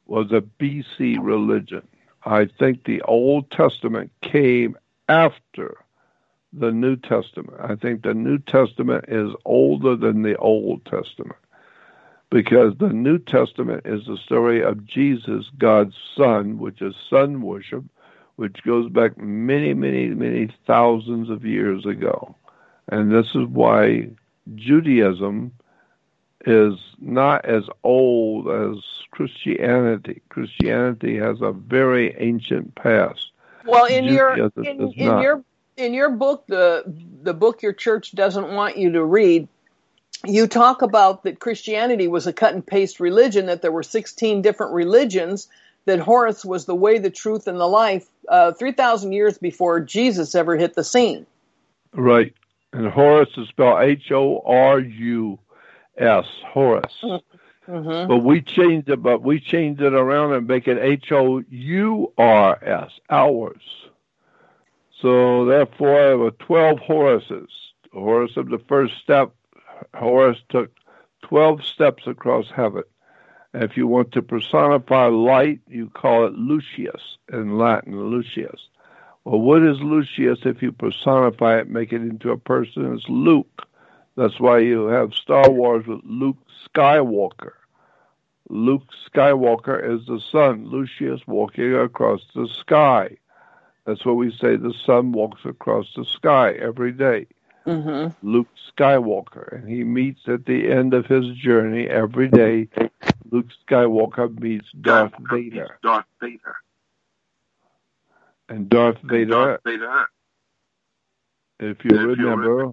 was a B C religion. I think the Old Testament came after the New Testament. I think the New Testament is older than the Old Testament, because the New Testament is the story of Jesus, God's Son, which is son worship, which goes back many, many, many thousands of years ago. And this is why Judaism is not as old as Christianity. Christianity has a very ancient past. Well, in your Judaism in, does in not. your in your book, the the book your church doesn't want you to read, you talk about that Christianity was a cut and paste religion, that there were sixteen different religions, that Horus was the way, the truth, and the life, uh, three thousand years before Jesus ever hit the scene. Right. And Horus is spelled H O R U S, Horus. Mm-hmm. But we changed it, but we changed it around and make it H O U R S, hours. So therefore, there were twelve Horuses. Horus of the first step, Horus took twelve steps across heaven. And if you want to personify light, you call it Lucius in Latin, Lucius. Well, what is Lucius if you personify it, make it into a person? It's Luke. That's why you have Star Wars with Luke Skywalker. Luke Skywalker is the sun, Lucius walking across the sky. That's what we say, the sun walks across the sky every day. Mm-hmm. Luke Skywalker, and he meets at the end of his journey every day. Luke Skywalker meets Darth Vader. Darth Vader. And Darth Vader, Darth Vader. if you If you remember, remember.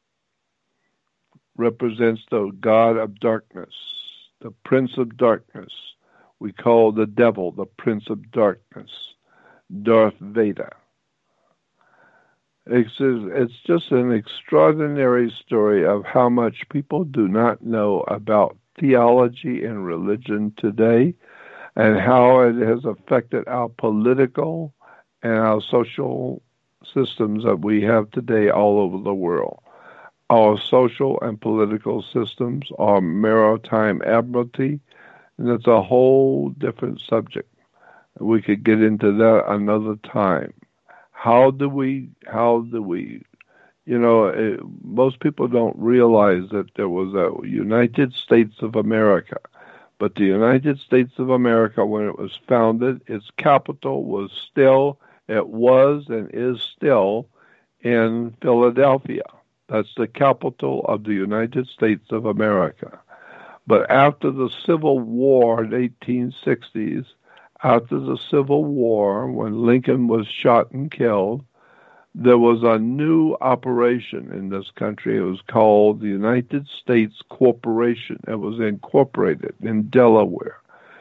represents the god of darkness, the prince of darkness. We call the devil the prince of darkness, Darth Vader. It's, it's just an extraordinary story of how much people do not know about theology and religion today, and how it has affected our political and our social systems that we have today all over the world. Our social and political systems are maritime admiralty, and it's a whole different subject. We could get into that another time. How do we, how do we, you know, it, most people don't realize that there was a United States of America. But the United States of America, when it was founded, its capital was still, it was and is still in Philadelphia. That's the capital of the United States of America. But after the Civil War in the eighteen sixties, after the Civil War, when Lincoln was shot and killed, there was a new operation in this country. It was called the United States Corporation. It was incorporated in Delaware.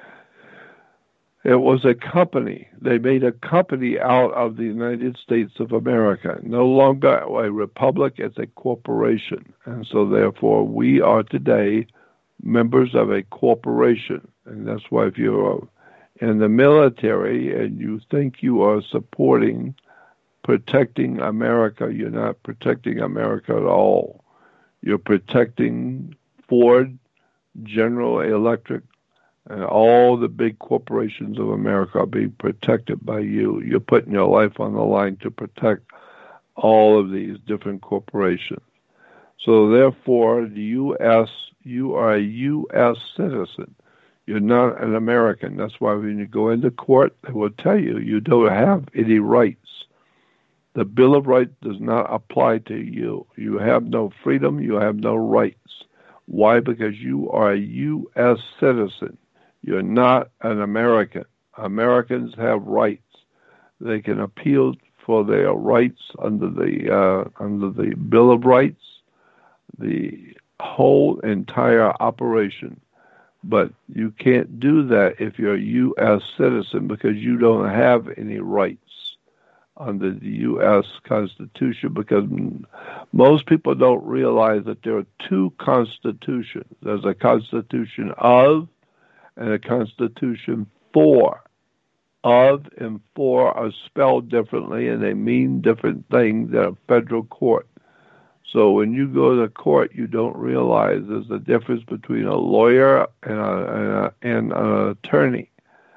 It was a company. They made a company out of the United States of America. No longer a republic, it's a corporation. And so therefore we are today members of a corporation. And that's why if you're in the military and you think you are supporting, protecting America, you're not protecting America at all. You're protecting Ford, General Electric, and all the big corporations of America are being protected by you. You're putting your life on the line to protect all of these different corporations. So therefore, the U S, you are a U S citizen. You're not an American. That's why when you go into court, they will tell you you don't have any rights. The Bill of Rights does not apply to you. You have no freedom. You have no rights. Why? Because you are a U S citizen. You're not an American. Americans have rights. They can appeal for their rights under the uh, under the Bill of Rights, the whole entire operation. But you can't do that if you're a U S citizen, because you don't have any rights under the U S Constitution, because most people don't realize that there are two constitutions. There's a Constitution of and a Constitution for. Of and for are spelled differently, and they mean different things in a federal court. So when you go to court, you don't realize there's a difference between a lawyer and, a, and, a, and an attorney.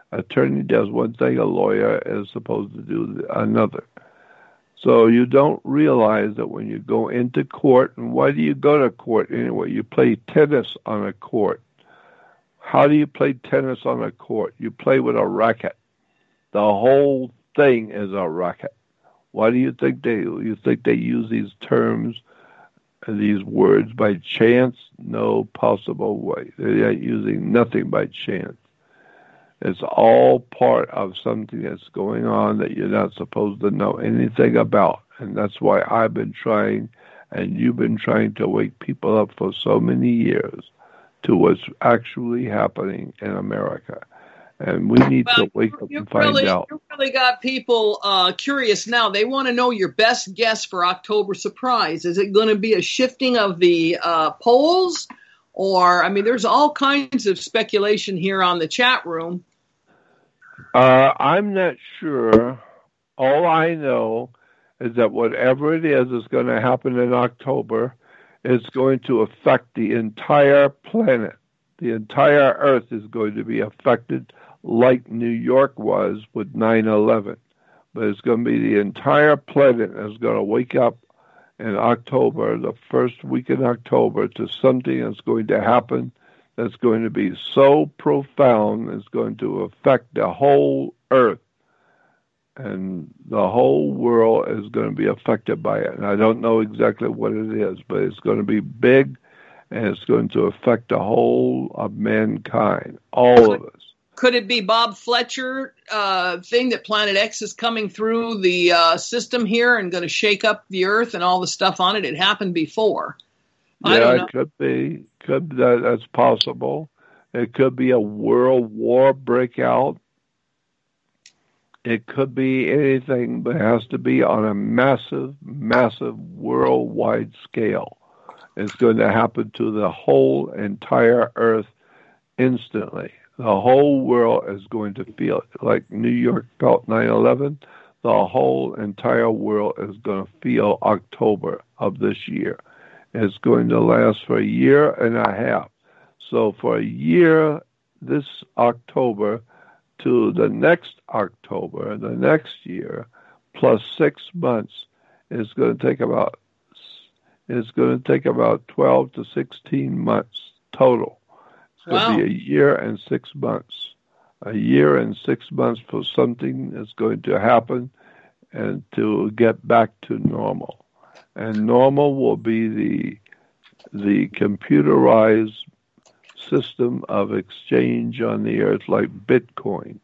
Attorney does one thing, a lawyer is supposed to do another. So you don't realize that when you go into court, and why do you go to court anyway? You play tennis on a court. How do you play tennis on a court? You play with a racket. The whole thing is a racket. Why do you think they you think they use these terms and these words by chance? No possible way. They're using nothing by chance. It's all part of something that's going on that you're not supposed to know anything about. And that's why I've been trying, and you've been trying to wake people up for so many years to what's actually happening in America. And we need well, to wake up and find really, out. You really got people uh, curious now. They want to know your best guess for October surprise. Is it going to be a shifting of the uh, polls? Or, I mean, there's all kinds of speculation here on the chat room. Uh, I'm not sure. All I know is that whatever it is is going to happen in October is going to affect the entire planet. The entire Earth is going to be affected like New York was with nine eleven. But it's going to be the entire planet is going to wake up in October, the first week in October, to something that's going to happen that's going to be so profound, it's going to affect the whole Earth. And the whole world is going to be affected by it. And I don't know exactly what it is, but it's going to be big, and it's going to affect the whole of mankind, all of us. Could it be Bob Fletcher uh, thing that Planet X is coming through the uh, system here and going to shake up the Earth and all the stuff on it? It happened before. Yeah, I don't know. It could be. Could that, that's possible. It could be a world war breakout. It could be anything, but it has to be on a massive, massive worldwide scale. It's going to happen to the whole entire Earth instantly. The whole world is going to feel it. Like New York felt nine eleven, the whole entire world is going to feel October of this year. It's going to last for a year and a half. So for a year, this October to the next October, the next year, plus six months, it's going to take about it's going to take about twelve to sixteen months total. It's wow. going to be a year and six months. A year and six months for something that's going to happen and to get back to normal. And normal will be the the computerized system of exchange on the earth like Bitcoin.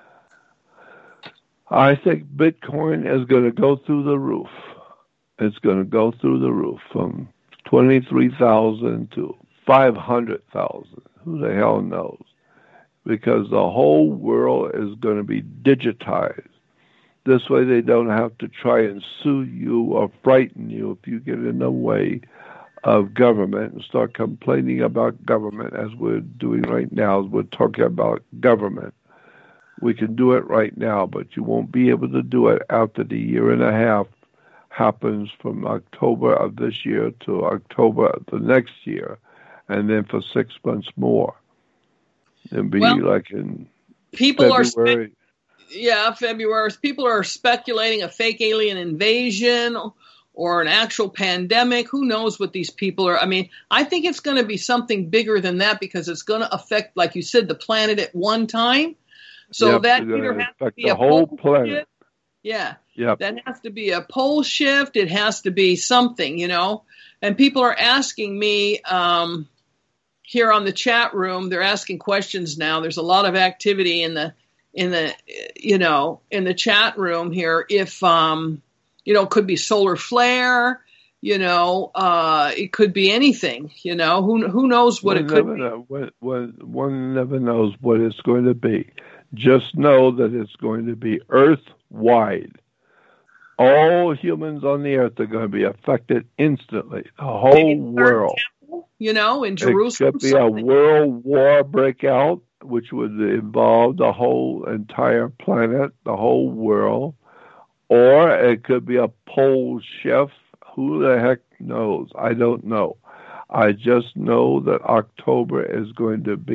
I think Bitcoin is going to go through the roof. It's going to go through the roof from twenty-three thousand to five hundred thousand. Who the hell knows? Because the whole world is going to be digitized. This way they don't have to try and sue you or frighten you if you get in the way of government and start complaining about government, as we're doing right now. We're talking about government. We can do it right now, but you won't be able to do it after the year and a half happens from October of this year to October of the next year, and then for six months more. It'll be well, like in people February. Are spe- yeah, February. People are speculating a fake alien invasion or an actual pandemic. Who knows what these people are? I mean, I think it's going to be something bigger than that because it's going to affect, like you said, the planet at one time. So yep, that either has to be the a whole pole planet. Shift. Yeah. Yep. That has to be a pole shift. It has to be something, you know. And people are asking me um, here on the chat room. They're asking questions now. There's a lot of activity in the in the you know in the chat room here. If um, you know, it could be solar flare. You know, uh, it could be anything. You know, who who knows what one it could never be. Know. One, one, one never knows what it's going to be. Just know that it's going to be Earth-wide. All humans on the earth are going to be affected instantly. The whole world. Temple, you know, in Jerusalem. It could be something. A world war breakout, which would involve the whole entire planet, the whole world. Or it could be a pole shift. Who the heck knows? I don't know. I just know that October is going to be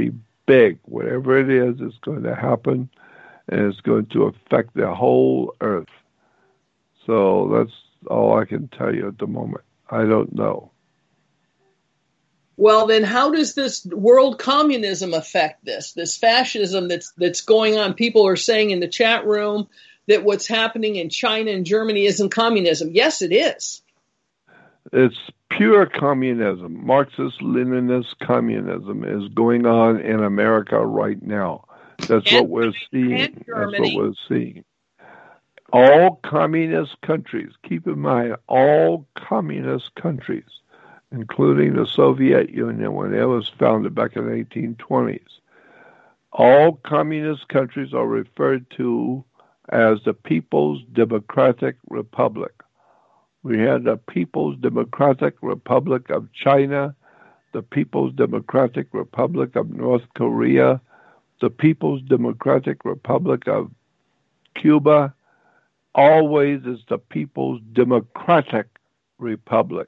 big. Whatever it is, it's going to happen, and it's going to affect the whole earth. So that's all I can tell you at the moment. I don't know. Well, then how does this world communism affect this, this fascism that's that's going on? People are saying in the chat room that what's happening in China and Germany isn't communism. Yes, it is. It's pure communism. Marxist-Leninist communism is going on in America right now. That's And- what we're seeing. and That's Germany. what we're seeing. All communist countries, keep in mind, all communist countries, including the Soviet Union when it was founded back in the eighteen twenties, all communist countries are referred to as the People's Democratic Republic. We had the People's Democratic Republic of China, the People's Democratic Republic of North Korea, the People's Democratic Republic of Cuba. Always is the People's Democratic Republic.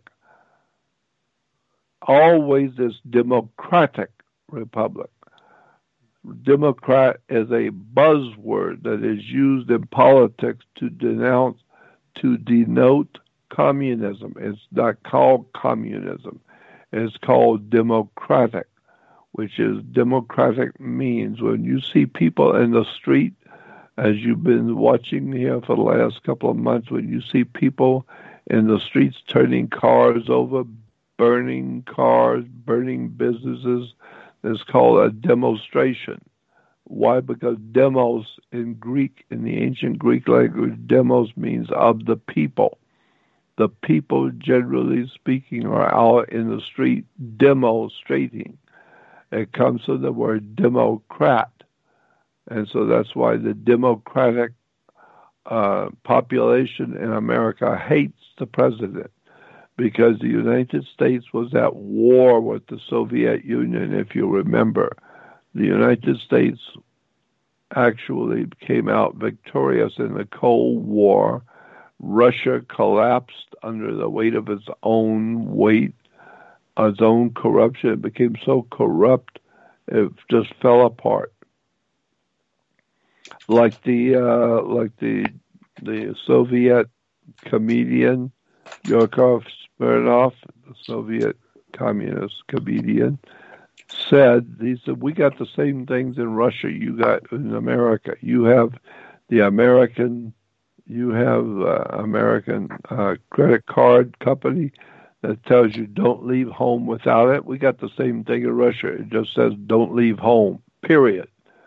Always is Democratic Republic. Democrat is a buzzword that is used in politics to denounce, to denote communism. It's not called communism. It's called democratic, which is democratic means when you see people in the street, as you've been watching here for the last couple of months, when you see people in the streets turning cars over, burning cars, burning businesses, it's called a demonstration. Why? Because demos in Greek, in the ancient Greek language, demos means of the people. The people, generally speaking, are out in the street demonstrating. It comes from the word democrat. And so that's why the democratic uh, population in America hates the president, because the United States was at war with the Soviet Union, if you remember. The United States actually came out victorious in the Cold War. Russia collapsed under the weight of its own weight, its own corruption. It became so corrupt, it just fell apart. Like the uh, like the the Soviet comedian Yakov Smirnoff, the Soviet communist comedian, said, he said, we got the same things in Russia you got in America. You have the American, you have uh, American uh, credit card company that tells you don't leave home without it. We got the same thing in Russia. It just says don't leave home, period.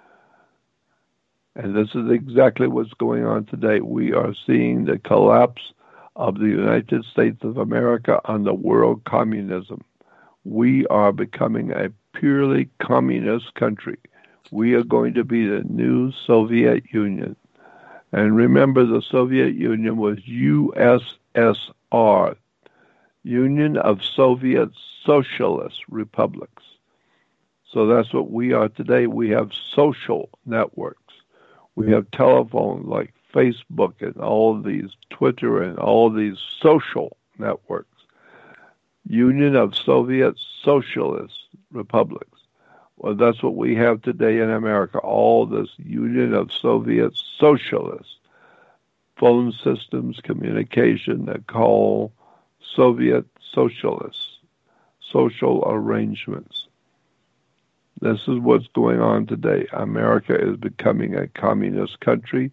And this is exactly what's going on today. We are seeing the collapse of the United States of America under world communism. We are becoming a purely communist country. We are going to be the new Soviet Union. And remember, the Soviet Union was U S S R, Union of Soviet Socialist Republics. So that's what we are today. We have social networks. We have telephones like Facebook and all these, Twitter and all these social networks. Union of Soviet Socialist Republics. Well, that's what we have today in America, all this Union of Soviet Socialists. Phone systems, communication that call Soviet Socialists, social arrangements. This is what's going on today. America is becoming a communist country.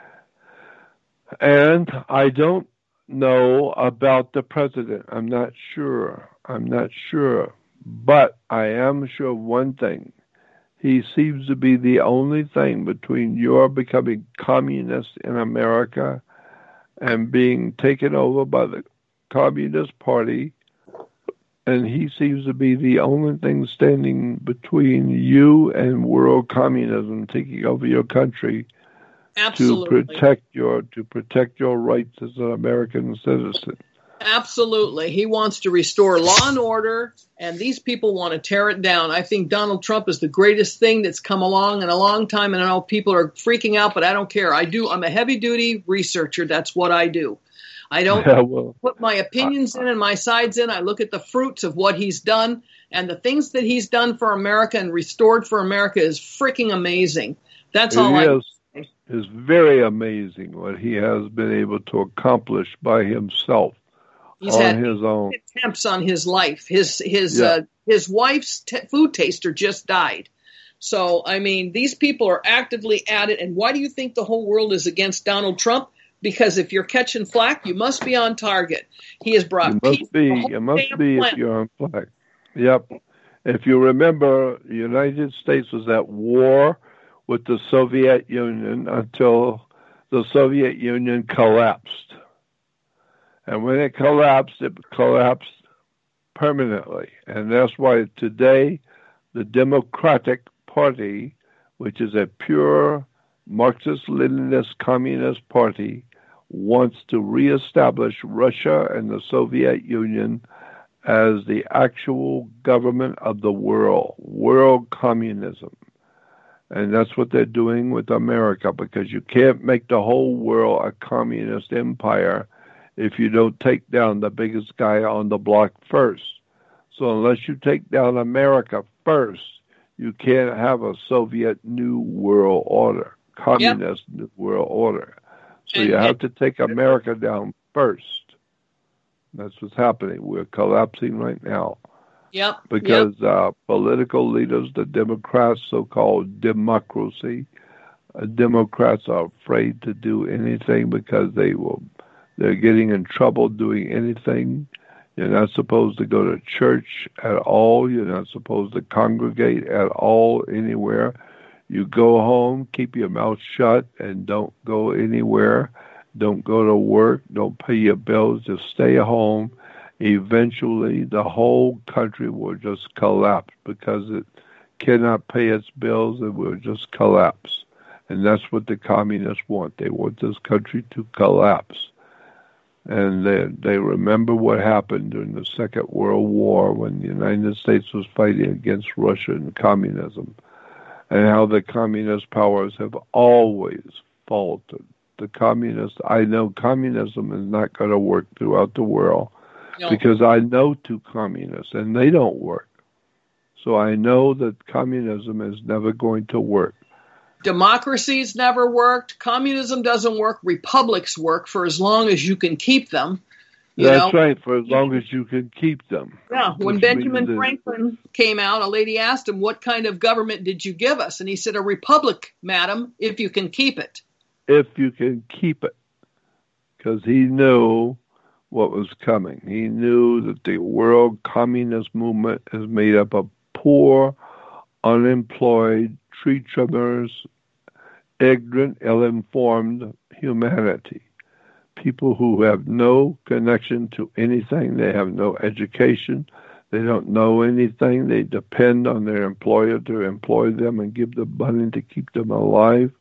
And I don't know about the president. I'm not sure. I'm not sure. But I am sure of one thing. He seems to be the only thing between your becoming communist in America and being taken over by the Communist Party. And he seems to be the only thing standing between you and world communism taking over your country. Absolutely. to protect your to protect your rights as an American citizen. Absolutely. He wants to restore law and order, and these people want to tear it down. I think Donald Trump is the greatest thing that's come along in a long time, and I know people are freaking out, but I don't care. I do. I'm a heavy-duty researcher. That's what I do. I don't Yeah, well, put my opinions in and my sides in. I look at the fruits of what he's done, And the things that he's done for America and restored for America is freaking amazing. That's all I can say. It's very amazing what he has been able to accomplish by himself. He's on had his own attempts on his life. His his yeah. uh, his wife's t- food taster just died. So I mean, these people are actively at it. And why do you think the whole world is against Donald Trump? Because if you're catching flack, you must be on target. He has brought you peace. must be. You must be if you're on flag. Yep. If you remember, the United States was at war with the Soviet Union until the Soviet Union collapsed. And when it collapsed, it collapsed permanently. And that's why today the Democratic Party, which is a pure Marxist-Leninist communist party, wants to reestablish Russia and the Soviet Union as the actual government of the world, world communism. And that's what they're doing with America, because you can't make the whole world a communist empire if you don't take down the biggest guy on the block first. So unless you take down America first, you can't have a Soviet New World Order, communist yep. New World Order. So and, you have to take America down first. That's what's happening. We're collapsing right now. Yep. Because yep. Uh, political leaders, the Democrats, so-called democracy, uh, Democrats are afraid to do anything because they will. They're getting in trouble doing anything. You're not supposed to go to church at all. You're not supposed to congregate at all anywhere. You go home, keep your mouth shut, and don't go anywhere. Don't go to work. Don't pay your bills. Just stay at home. Eventually, the whole country will just collapse because it cannot pay its bills. It will just collapse. And that's what the communists want. They want this country to collapse. And they, they remember what happened during the Second World War when the United States was fighting against Russia and communism, and how the communist powers have always faltered. The communists, I know communism is not going to work throughout the world no. because I know two communists, and they don't work. So I know that communism is never going to work. Democracies never worked. Communism doesn't work. Republics work for as long as you can keep them. You That's know? right, for as long as you can keep them. Yeah, when Benjamin Franklin came out, a lady asked him, what kind of government did you give us? And he said, a republic, madam, if you can keep it. If you can keep it. Because he knew what was coming. He knew that the world communist movement is made up of poor, unemployed, tree trimmers, ignorant, ill-informed humanity. People who have no connection to anything. They have no education. They don't know anything. They depend on their employer to employ them and give them money to keep them alive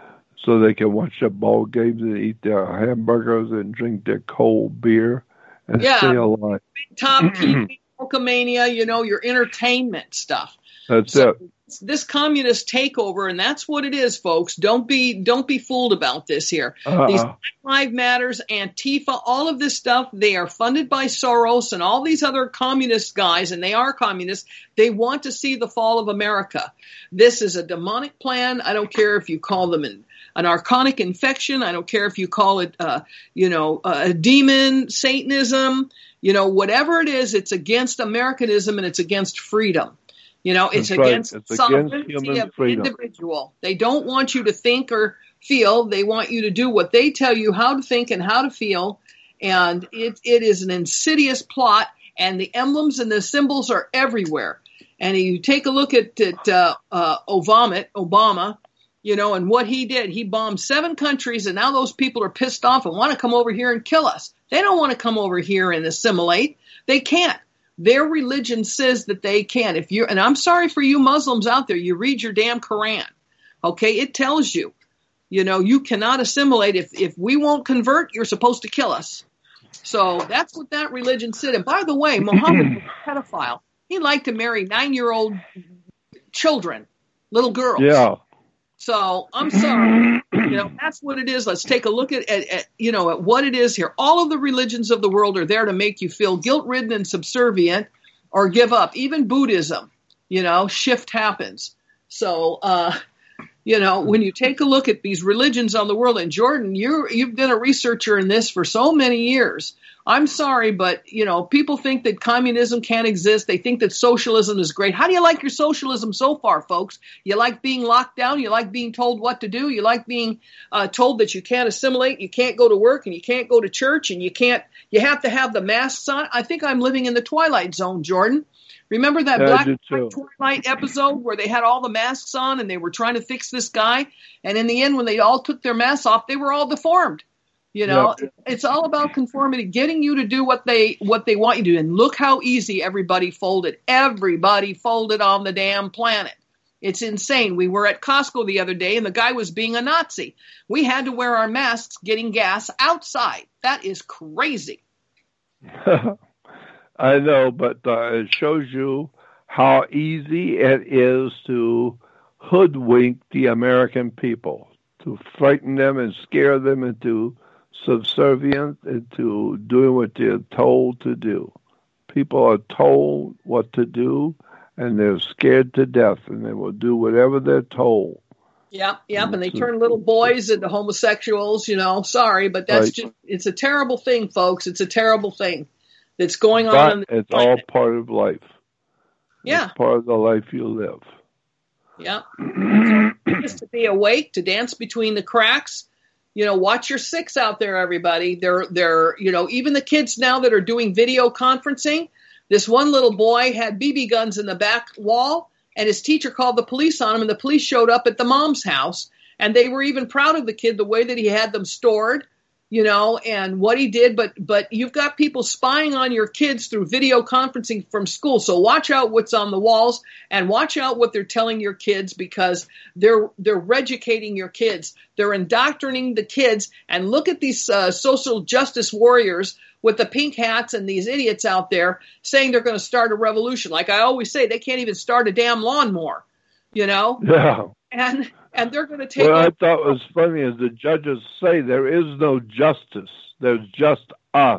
so they can watch their ball games and eat their hamburgers and drink their cold beer and yeah. stay alive. Top T V, Hulkamania, you know, your entertainment stuff. That's so, it. This communist takeover, and that's what it is, folks. Don't be don't be fooled about this here. Uh-uh. These Black Lives Matters, Antifa, all of this stuff, they are funded by Soros and all these other communist guys, and they are communists. They want to see the fall of America. This is a demonic plan. I don't care if you call them an, an archonic infection. I don't care if you call it, uh, you know, a demon, Satanism. You know, whatever it is, it's against Americanism and it's against freedom. You know, it's That's against right. It's sovereignty against of freedom. individual. They don't want you to think or feel. They want you to do what they tell you how to think and how to feel. And it it is an insidious plot. And the emblems and the symbols are everywhere. And you take a look at, at uh, uh, Obama, Obama, you know, and what he did. He bombed seven countries, and now those people are pissed off and want to come over here and kill us. They don't want to come over here and assimilate. They can't. Their religion says that they can. If you and I'm sorry for you Muslims out there, you read your damn Quran. Okay, it tells you, you know, you cannot assimilate. If if we won't convert, you're supposed to kill us. So that's what that religion said. And by the way, Muhammad was a pedophile. He liked to marry nine-year-old children, little girls. Yeah. So I'm sorry. You know, that's what it is. Let's take a look at, at, at, you know, at what it is here. All of the religions of the world are there to make you feel guilt-ridden and subservient. or give up. Even Buddhism, you know, shift happens. So, uh, you know, when you take a look at these religions on the world, and Jordan, you're, you've been a researcher in this for so many years. I'm sorry, but, you know, people think that communism can't exist. They think that socialism is great. How do you like your socialism so far, folks? You like being locked down? You like being told what to do? You like being uh, told that you can't assimilate, you can't go to work, and you can't go to church, and you can't, you have to have the masks on? I think I'm living in the Twilight Zone, Jordan. Remember that Yeah, Black I do too. Twilight episode where they had all the masks on and they were trying to fix this guy? And in the end, when they all took their masks off, they were all deformed. You know, Yep. it's all about conformity, getting you to do what they what they want you to do. And look how easy everybody folded. Everybody folded on the damn planet. It's insane. We were at Costco the other day, and the guy was being a Nazi. We had to wear our masks getting gas outside. That is crazy. I know, but uh, it shows you how easy it is to hoodwink the American people, to frighten them and scare them into subservient, into doing what they're told to do. People are told what to do, and they're scared to death, and they will do whatever they're told. Yep, yep, and they turn little boys into homosexuals, you know. Sorry, but that's Right. just, it's a terrible thing, folks. It's a terrible thing that's going on. But in the it's all part of life. Yeah. It's part of the life you live. Yeah. So, just to be awake, to dance between the cracks. You know, watch your six out there, everybody. They're, they're, you know, even the kids now that are doing video conferencing. This one little boy had B B guns in the back wall, and his teacher called the police on him, and the police showed up at the mom's house, and they were even proud of the kid, the way that he had them stored, you know, and what he did. But but you've got people spying on your kids through video conferencing from school. So watch out what's on the walls, and watch out what they're telling your kids, because they're they're reeducating your kids. They're indoctrinating the kids. And look at these uh, social justice warriors with the pink hats and these idiots out there saying they're going to start a revolution. Like I always say, they can't even start a damn lawnmower, you know? Yeah. And and they're going to take What I over- thought was funny is the judges say there is no justice. There's just us,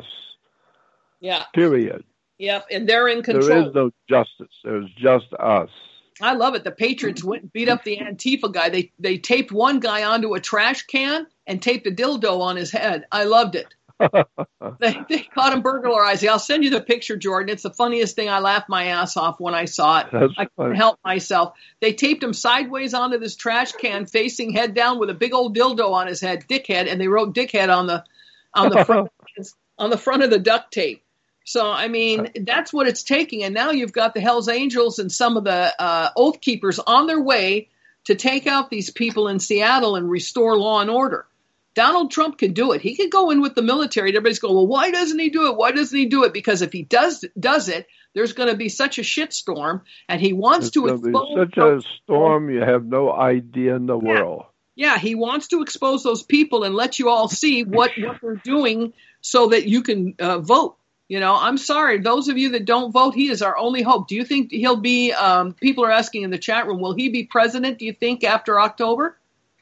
Yeah. period. Yep. And they're in There control. is no justice. There's just us. I love it. The Patriots went and beat up the Antifa guy. They they taped one guy onto a trash can and taped a dildo on his head. I loved it. They, they caught him burglarizing. I'll send you the picture, Jordan. It's the funniest thing. I laughed my ass off when I saw it. That's I couldn't funny. help myself. They taped him sideways onto this trash can, facing head down, with a big old dildo on his head, dickhead, and they wrote dickhead on the on the front on the front of the duct tape. So, I mean, that's what it's taking. And now you've got the Hells Angels and some of the uh, Oath Keepers on their way to take out these people in Seattle and restore law and order. Donald Trump could do it. He could go in with the military. Everybody's going, well, why doesn't he do it? Why doesn't he do it? Because if he does does it, there's going to be such a shitstorm, and he wants It's to going to be expose such a storm you have no idea in the world. Yeah, he wants to expose those people and let you all see what, what they're doing so that you can uh, vote. You know, I'm sorry. Those of you that don't vote, he is our only hope. Do you think he'll be, um, people are asking in the chat room, will he be president, do you think, after October?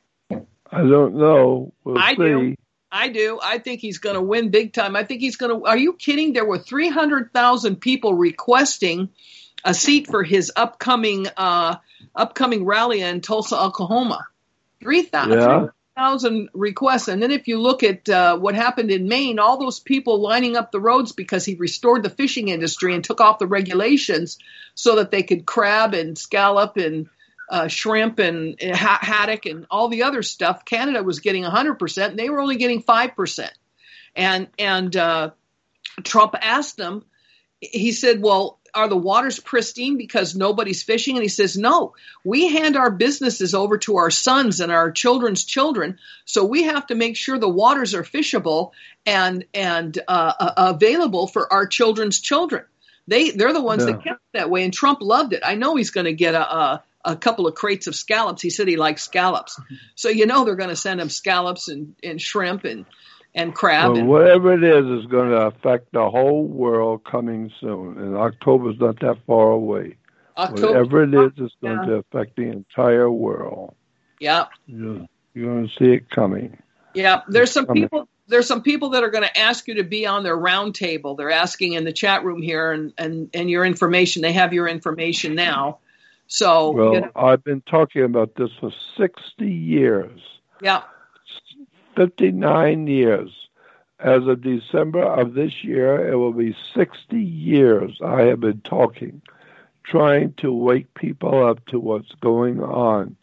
I don't know. We'll I see. do. I do. I think he's going to win big time. I think he's going to, are you kidding? There were three hundred thousand people requesting a seat for his upcoming, uh, upcoming rally in Tulsa, Oklahoma. three thousand. Thousand requests, and then if you look at uh, what happened in Maine, all those people lining up the roads because he restored the fishing industry and took off the regulations so that they could crab and scallop and uh, shrimp and uh, ha- haddock and all the other stuff. Canada was getting one hundred percent, and they were only getting five percent. And and uh, Trump asked them, he said, well, are the waters pristine because nobody's fishing? And he says, no, we hand our businesses over to our sons and our children's children. So we have to make sure the waters are fishable and, and, uh, uh, available for our children's children. They, they're the ones Yeah. that kept it that way. And Trump loved it. I know he's going to get a, a, a couple of crates of scallops. He said he likes scallops. So, you know, they're going to send him scallops and, and shrimp and, and crab. Well, and, whatever it is, is going to affect the whole world coming soon. And October's not that far away. October, Whatever it is, it's going yeah. to affect the entire world. Yeah. You're, you're going to see it coming. Yeah, there's some Coming. people. there's some people that are going to ask you to be on their round table. They're asking in the chat room here, and, and, and your information. They have your information now. So, well, you know, I've been talking about this for sixty years. Yeah. fifty-nine years. As of December of this year, it will be sixty years I have been talking, trying to wake people up to what's going on.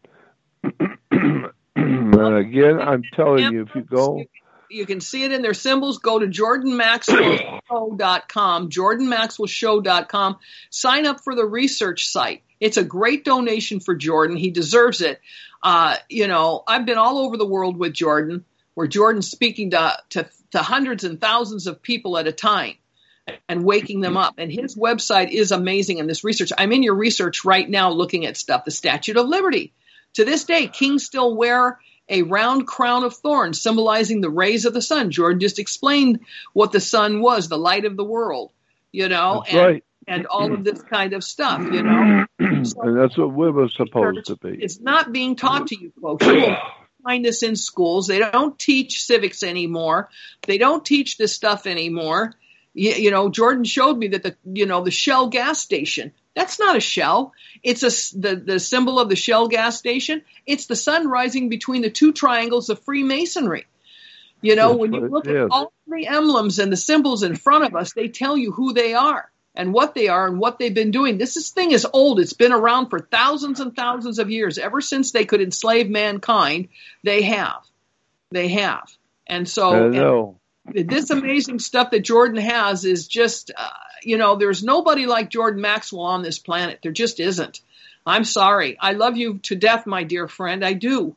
And again, I'm telling you, if you go... You can see it in their symbols. Go to Jordan Maxwell Show dot com, Jordan Maxwell Show dot com. Sign up for the research site. It's a great donation for Jordan. He deserves it. Uh, you know, I've been all over the world with Jordan, where Jordan's speaking to, to, to hundreds and thousands of people at a time and waking them up. And his website is amazing in this research. I'm in your research right now looking at stuff. The Statue of Liberty. To this day, kings still wear a round crown of thorns symbolizing the rays of the sun. Jordan just explained what the sun was, the light of the world, you know, that's and, right. and all of this kind of stuff, you know. So and that's what we were supposed to be. It's not being taught to you folks. You will find this in schools. They don't teach civics anymore. They don't teach this stuff anymore. You, you know, Jordan showed me that the, you know, the Shell gas station, that's not a shell. It's a, the, the symbol of the Shell gas station. It's the sun rising between the two triangles of Freemasonry. You know, That's when you what look it at is. all the emblems and the symbols in front of us, they tell you who they are and what they are and what they've been doing. This is, thing is old. It's been around for thousands and thousands of years. Ever since they could enslave mankind, they have. They have. And so... I know. And this amazing stuff that Jordan has is just, uh, you know, there's nobody like Jordan Maxwell on this planet. There just isn't. I'm sorry. I love you to death, my dear friend. I do.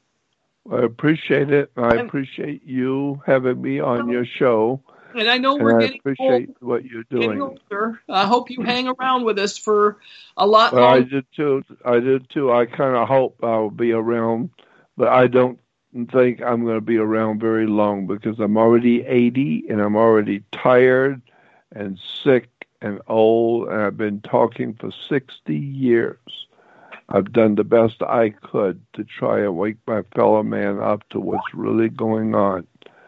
I appreciate it. I And- appreciate you having me on your show. And I know And we're I getting, appreciate old, what you're getting doing. older. I hope you hang around with us for a lot Well, I longer. did too. I did too. I kind of hope I'll be around, but I don't think I'm going to be around very long because I'm already eighty and I'm already tired and sick and old, and I've been talking for sixty years. I've done the best I could to try and wake my fellow man up to what's really going on.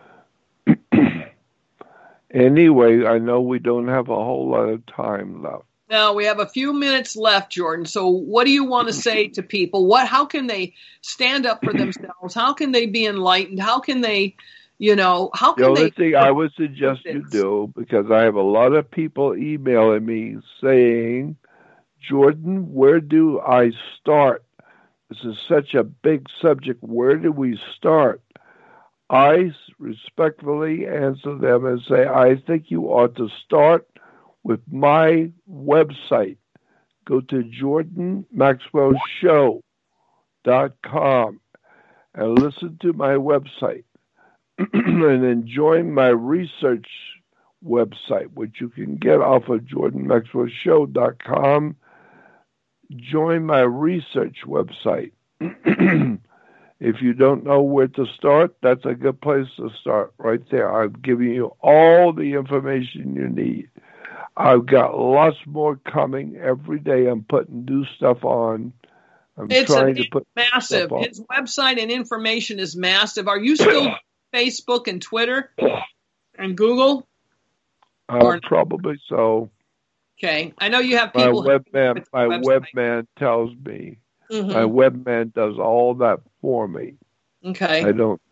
Anyway, I know we don't have a whole lot of time left. Now we have a few minutes left, Jordan. So what do you want to say to people? What, how can they stand up for themselves? How can they be enlightened? How can they, you know, how The can only they? thing I would suggest you do, because I have a lot of people emailing me saying, Jordan, where do I start? This is such a big subject. Where do we start? I respectfully answer them and say, I think you ought to start with my website. Go to Jordan Maxwell Show dot com and listen to my website. And then join my research website, which you can get off of Jordan Maxwell Show dot com. Join my research website. If you don't know where to start, that's a good place to start right there. I've given you all the information you need. I've got lots more coming every day. I'm putting new stuff on. I'm It's, trying a, to it's put massive. stuff on. His website and information is massive. Are you still on Facebook and Twitter and Google? Uh, probably so. Okay, I know you have My people. webman, my website. webman tells me. Mhm. My webman does all that for me. Okay. I don't.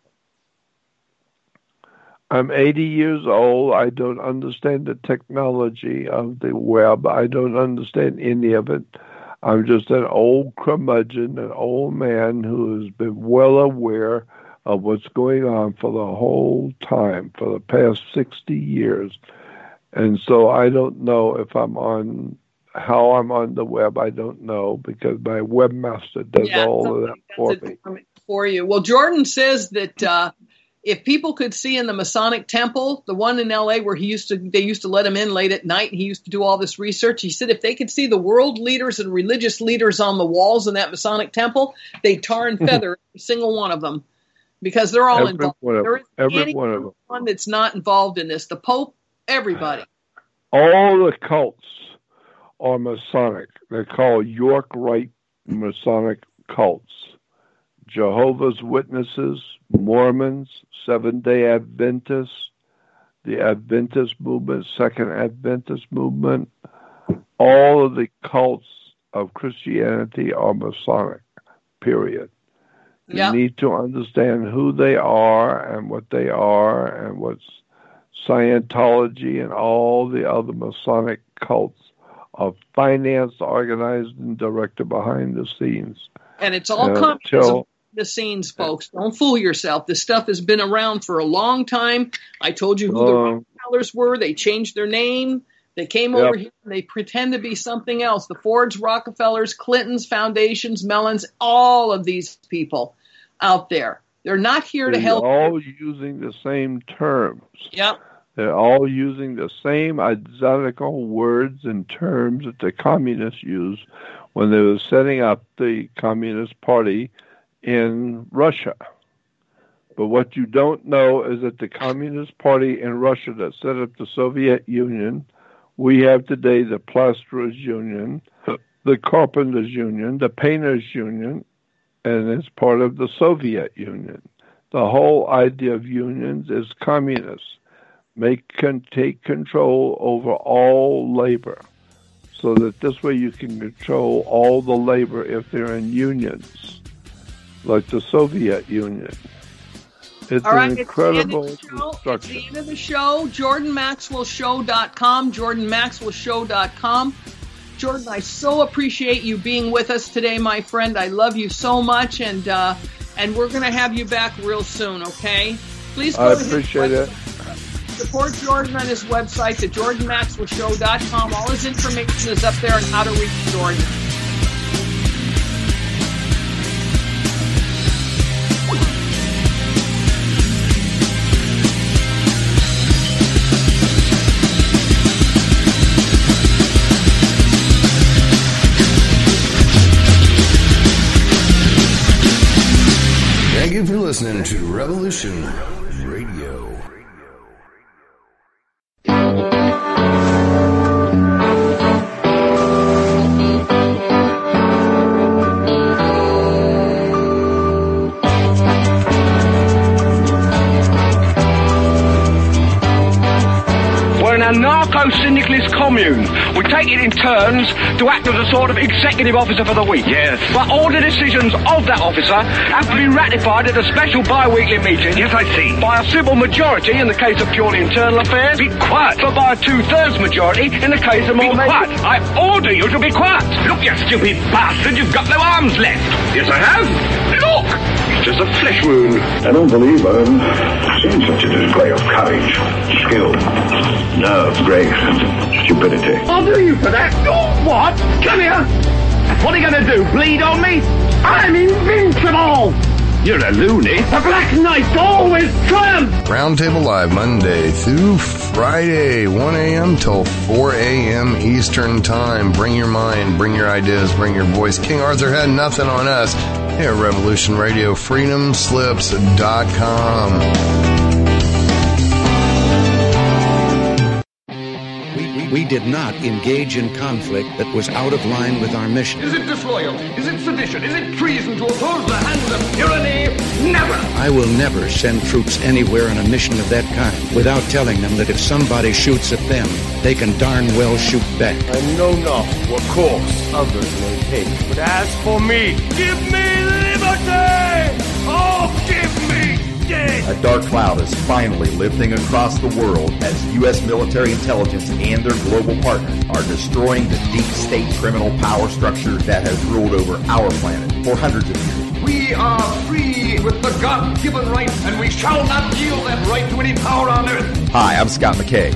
I'm eighty years old. I don't understand the technology of the web. I don't understand any of it. I'm just an old curmudgeon, an old man who has been well aware of what's going on for the whole time, for the past sixty years. And so I don't know if I'm on, how I'm on the web. I don't know because my webmaster does Yeah, all of that for That's me. it for you. Well, Jordan says that uh, if people could see in the Masonic Temple, the one in L A where he used to, they used to let him in late at night, and he used to do all this research. He said if they could see the world leaders and religious leaders on the walls in that Masonic Temple, they'd tar and feather every single one of them because they're all Every involved. one of There them. isn't Every any one of them. one that's not involved in this. The Pope, everybody. All the cults are Masonic. They're called York Rite Masonic cults. Jehovah's Witnesses, Mormons, Seventh-day Adventists, the Adventist movement, Second Adventist movement, all of the cults of Christianity are Masonic, period. Yep. You need to understand who they are and what they are and what's Scientology and all the other Masonic cults are financed, organized, and directed behind the scenes. And it's all And communism until- behind the scenes, folks. Don't fool yourself. This stuff has been around for a long time. I told you who the Um, Rockefellers were. They changed their name. They came Yep. over here and they pretend to be something else. The Fords, Rockefellers, Clintons, Foundations, Mellons, all of these people out there. They're not here to They're help. all using the same terms. Yep. They're all using the same identical words and terms that the communists used when they were setting up the Communist Party in Russia. But what you don't know is that the Communist Party in Russia that set up the Soviet Union, we have today the Plasterers Union, the Carpenters Union, the Painters Union, and it's part of the Soviet Union. The whole idea of unions is communists. Make can take control over all labor, so that this way you can control all the labor if they're in unions, like the Soviet Union. It's All right, an it's the end of incredible the show. It's construction. the end of the show. Jordan Maxwell Show dot com, Jordan Maxwell Show dot com. Jordan, I so appreciate you being with us today, my friend. I love you so much, and uh, and we're going to have you back real soon, okay? Please go I to his appreciate it. Support Jordan on his website, the Jordan Maxwell Show dot com. All his information is up there on how to reach Jordan. Thank you for listening to Revolution Radio. We're an anarcho-syndicalist commune. We take it in turns to act as a sort of executive officer for the week. Yes. But all the decisions of that officer have to be ratified at a special bi-weekly meeting. Yes, I see. By a simple majority in the case of purely internal affairs. Be quiet. But by a two-thirds majority in the case of more... Be quiet. I order you to be quiet. Look, you stupid bastard, you've got no arms left. Yes, I have. Look! It's just a flesh wound. I don't believe I've seen such a display of courage, skill, nerve, grace, and stupidity. I'll do you for that. Oh, what? Come here. What are you going to do, bleed on me? I'm invincible. You're a loony. The Black Knight always triumphs. Roundtable Live Monday through Friday, one a.m. till four a.m. Eastern Time. Bring your mind, bring your ideas, bring your voice. King Arthur had nothing on us here at Revolution Radio, freedom slips dot com. We did not engage in conflict that was out of line with our mission. Is it disloyal? Is it sedition? Is it treason to oppose the hands of tyranny? Never! I will never send troops anywhere on a mission of that kind without telling them that if somebody shoots at them, they can darn well shoot back. I know not what course others may take, but as for me, give me liberty! Oh, give me death! A dark cloud is finally lifting across the world as U S military intelligence and their global partners are destroying the deep state criminal power structure that has ruled over our planet for hundreds of years. We are free with the God-given right, and we shall not yield that right to any power on earth. Hi, I'm Scott McKay.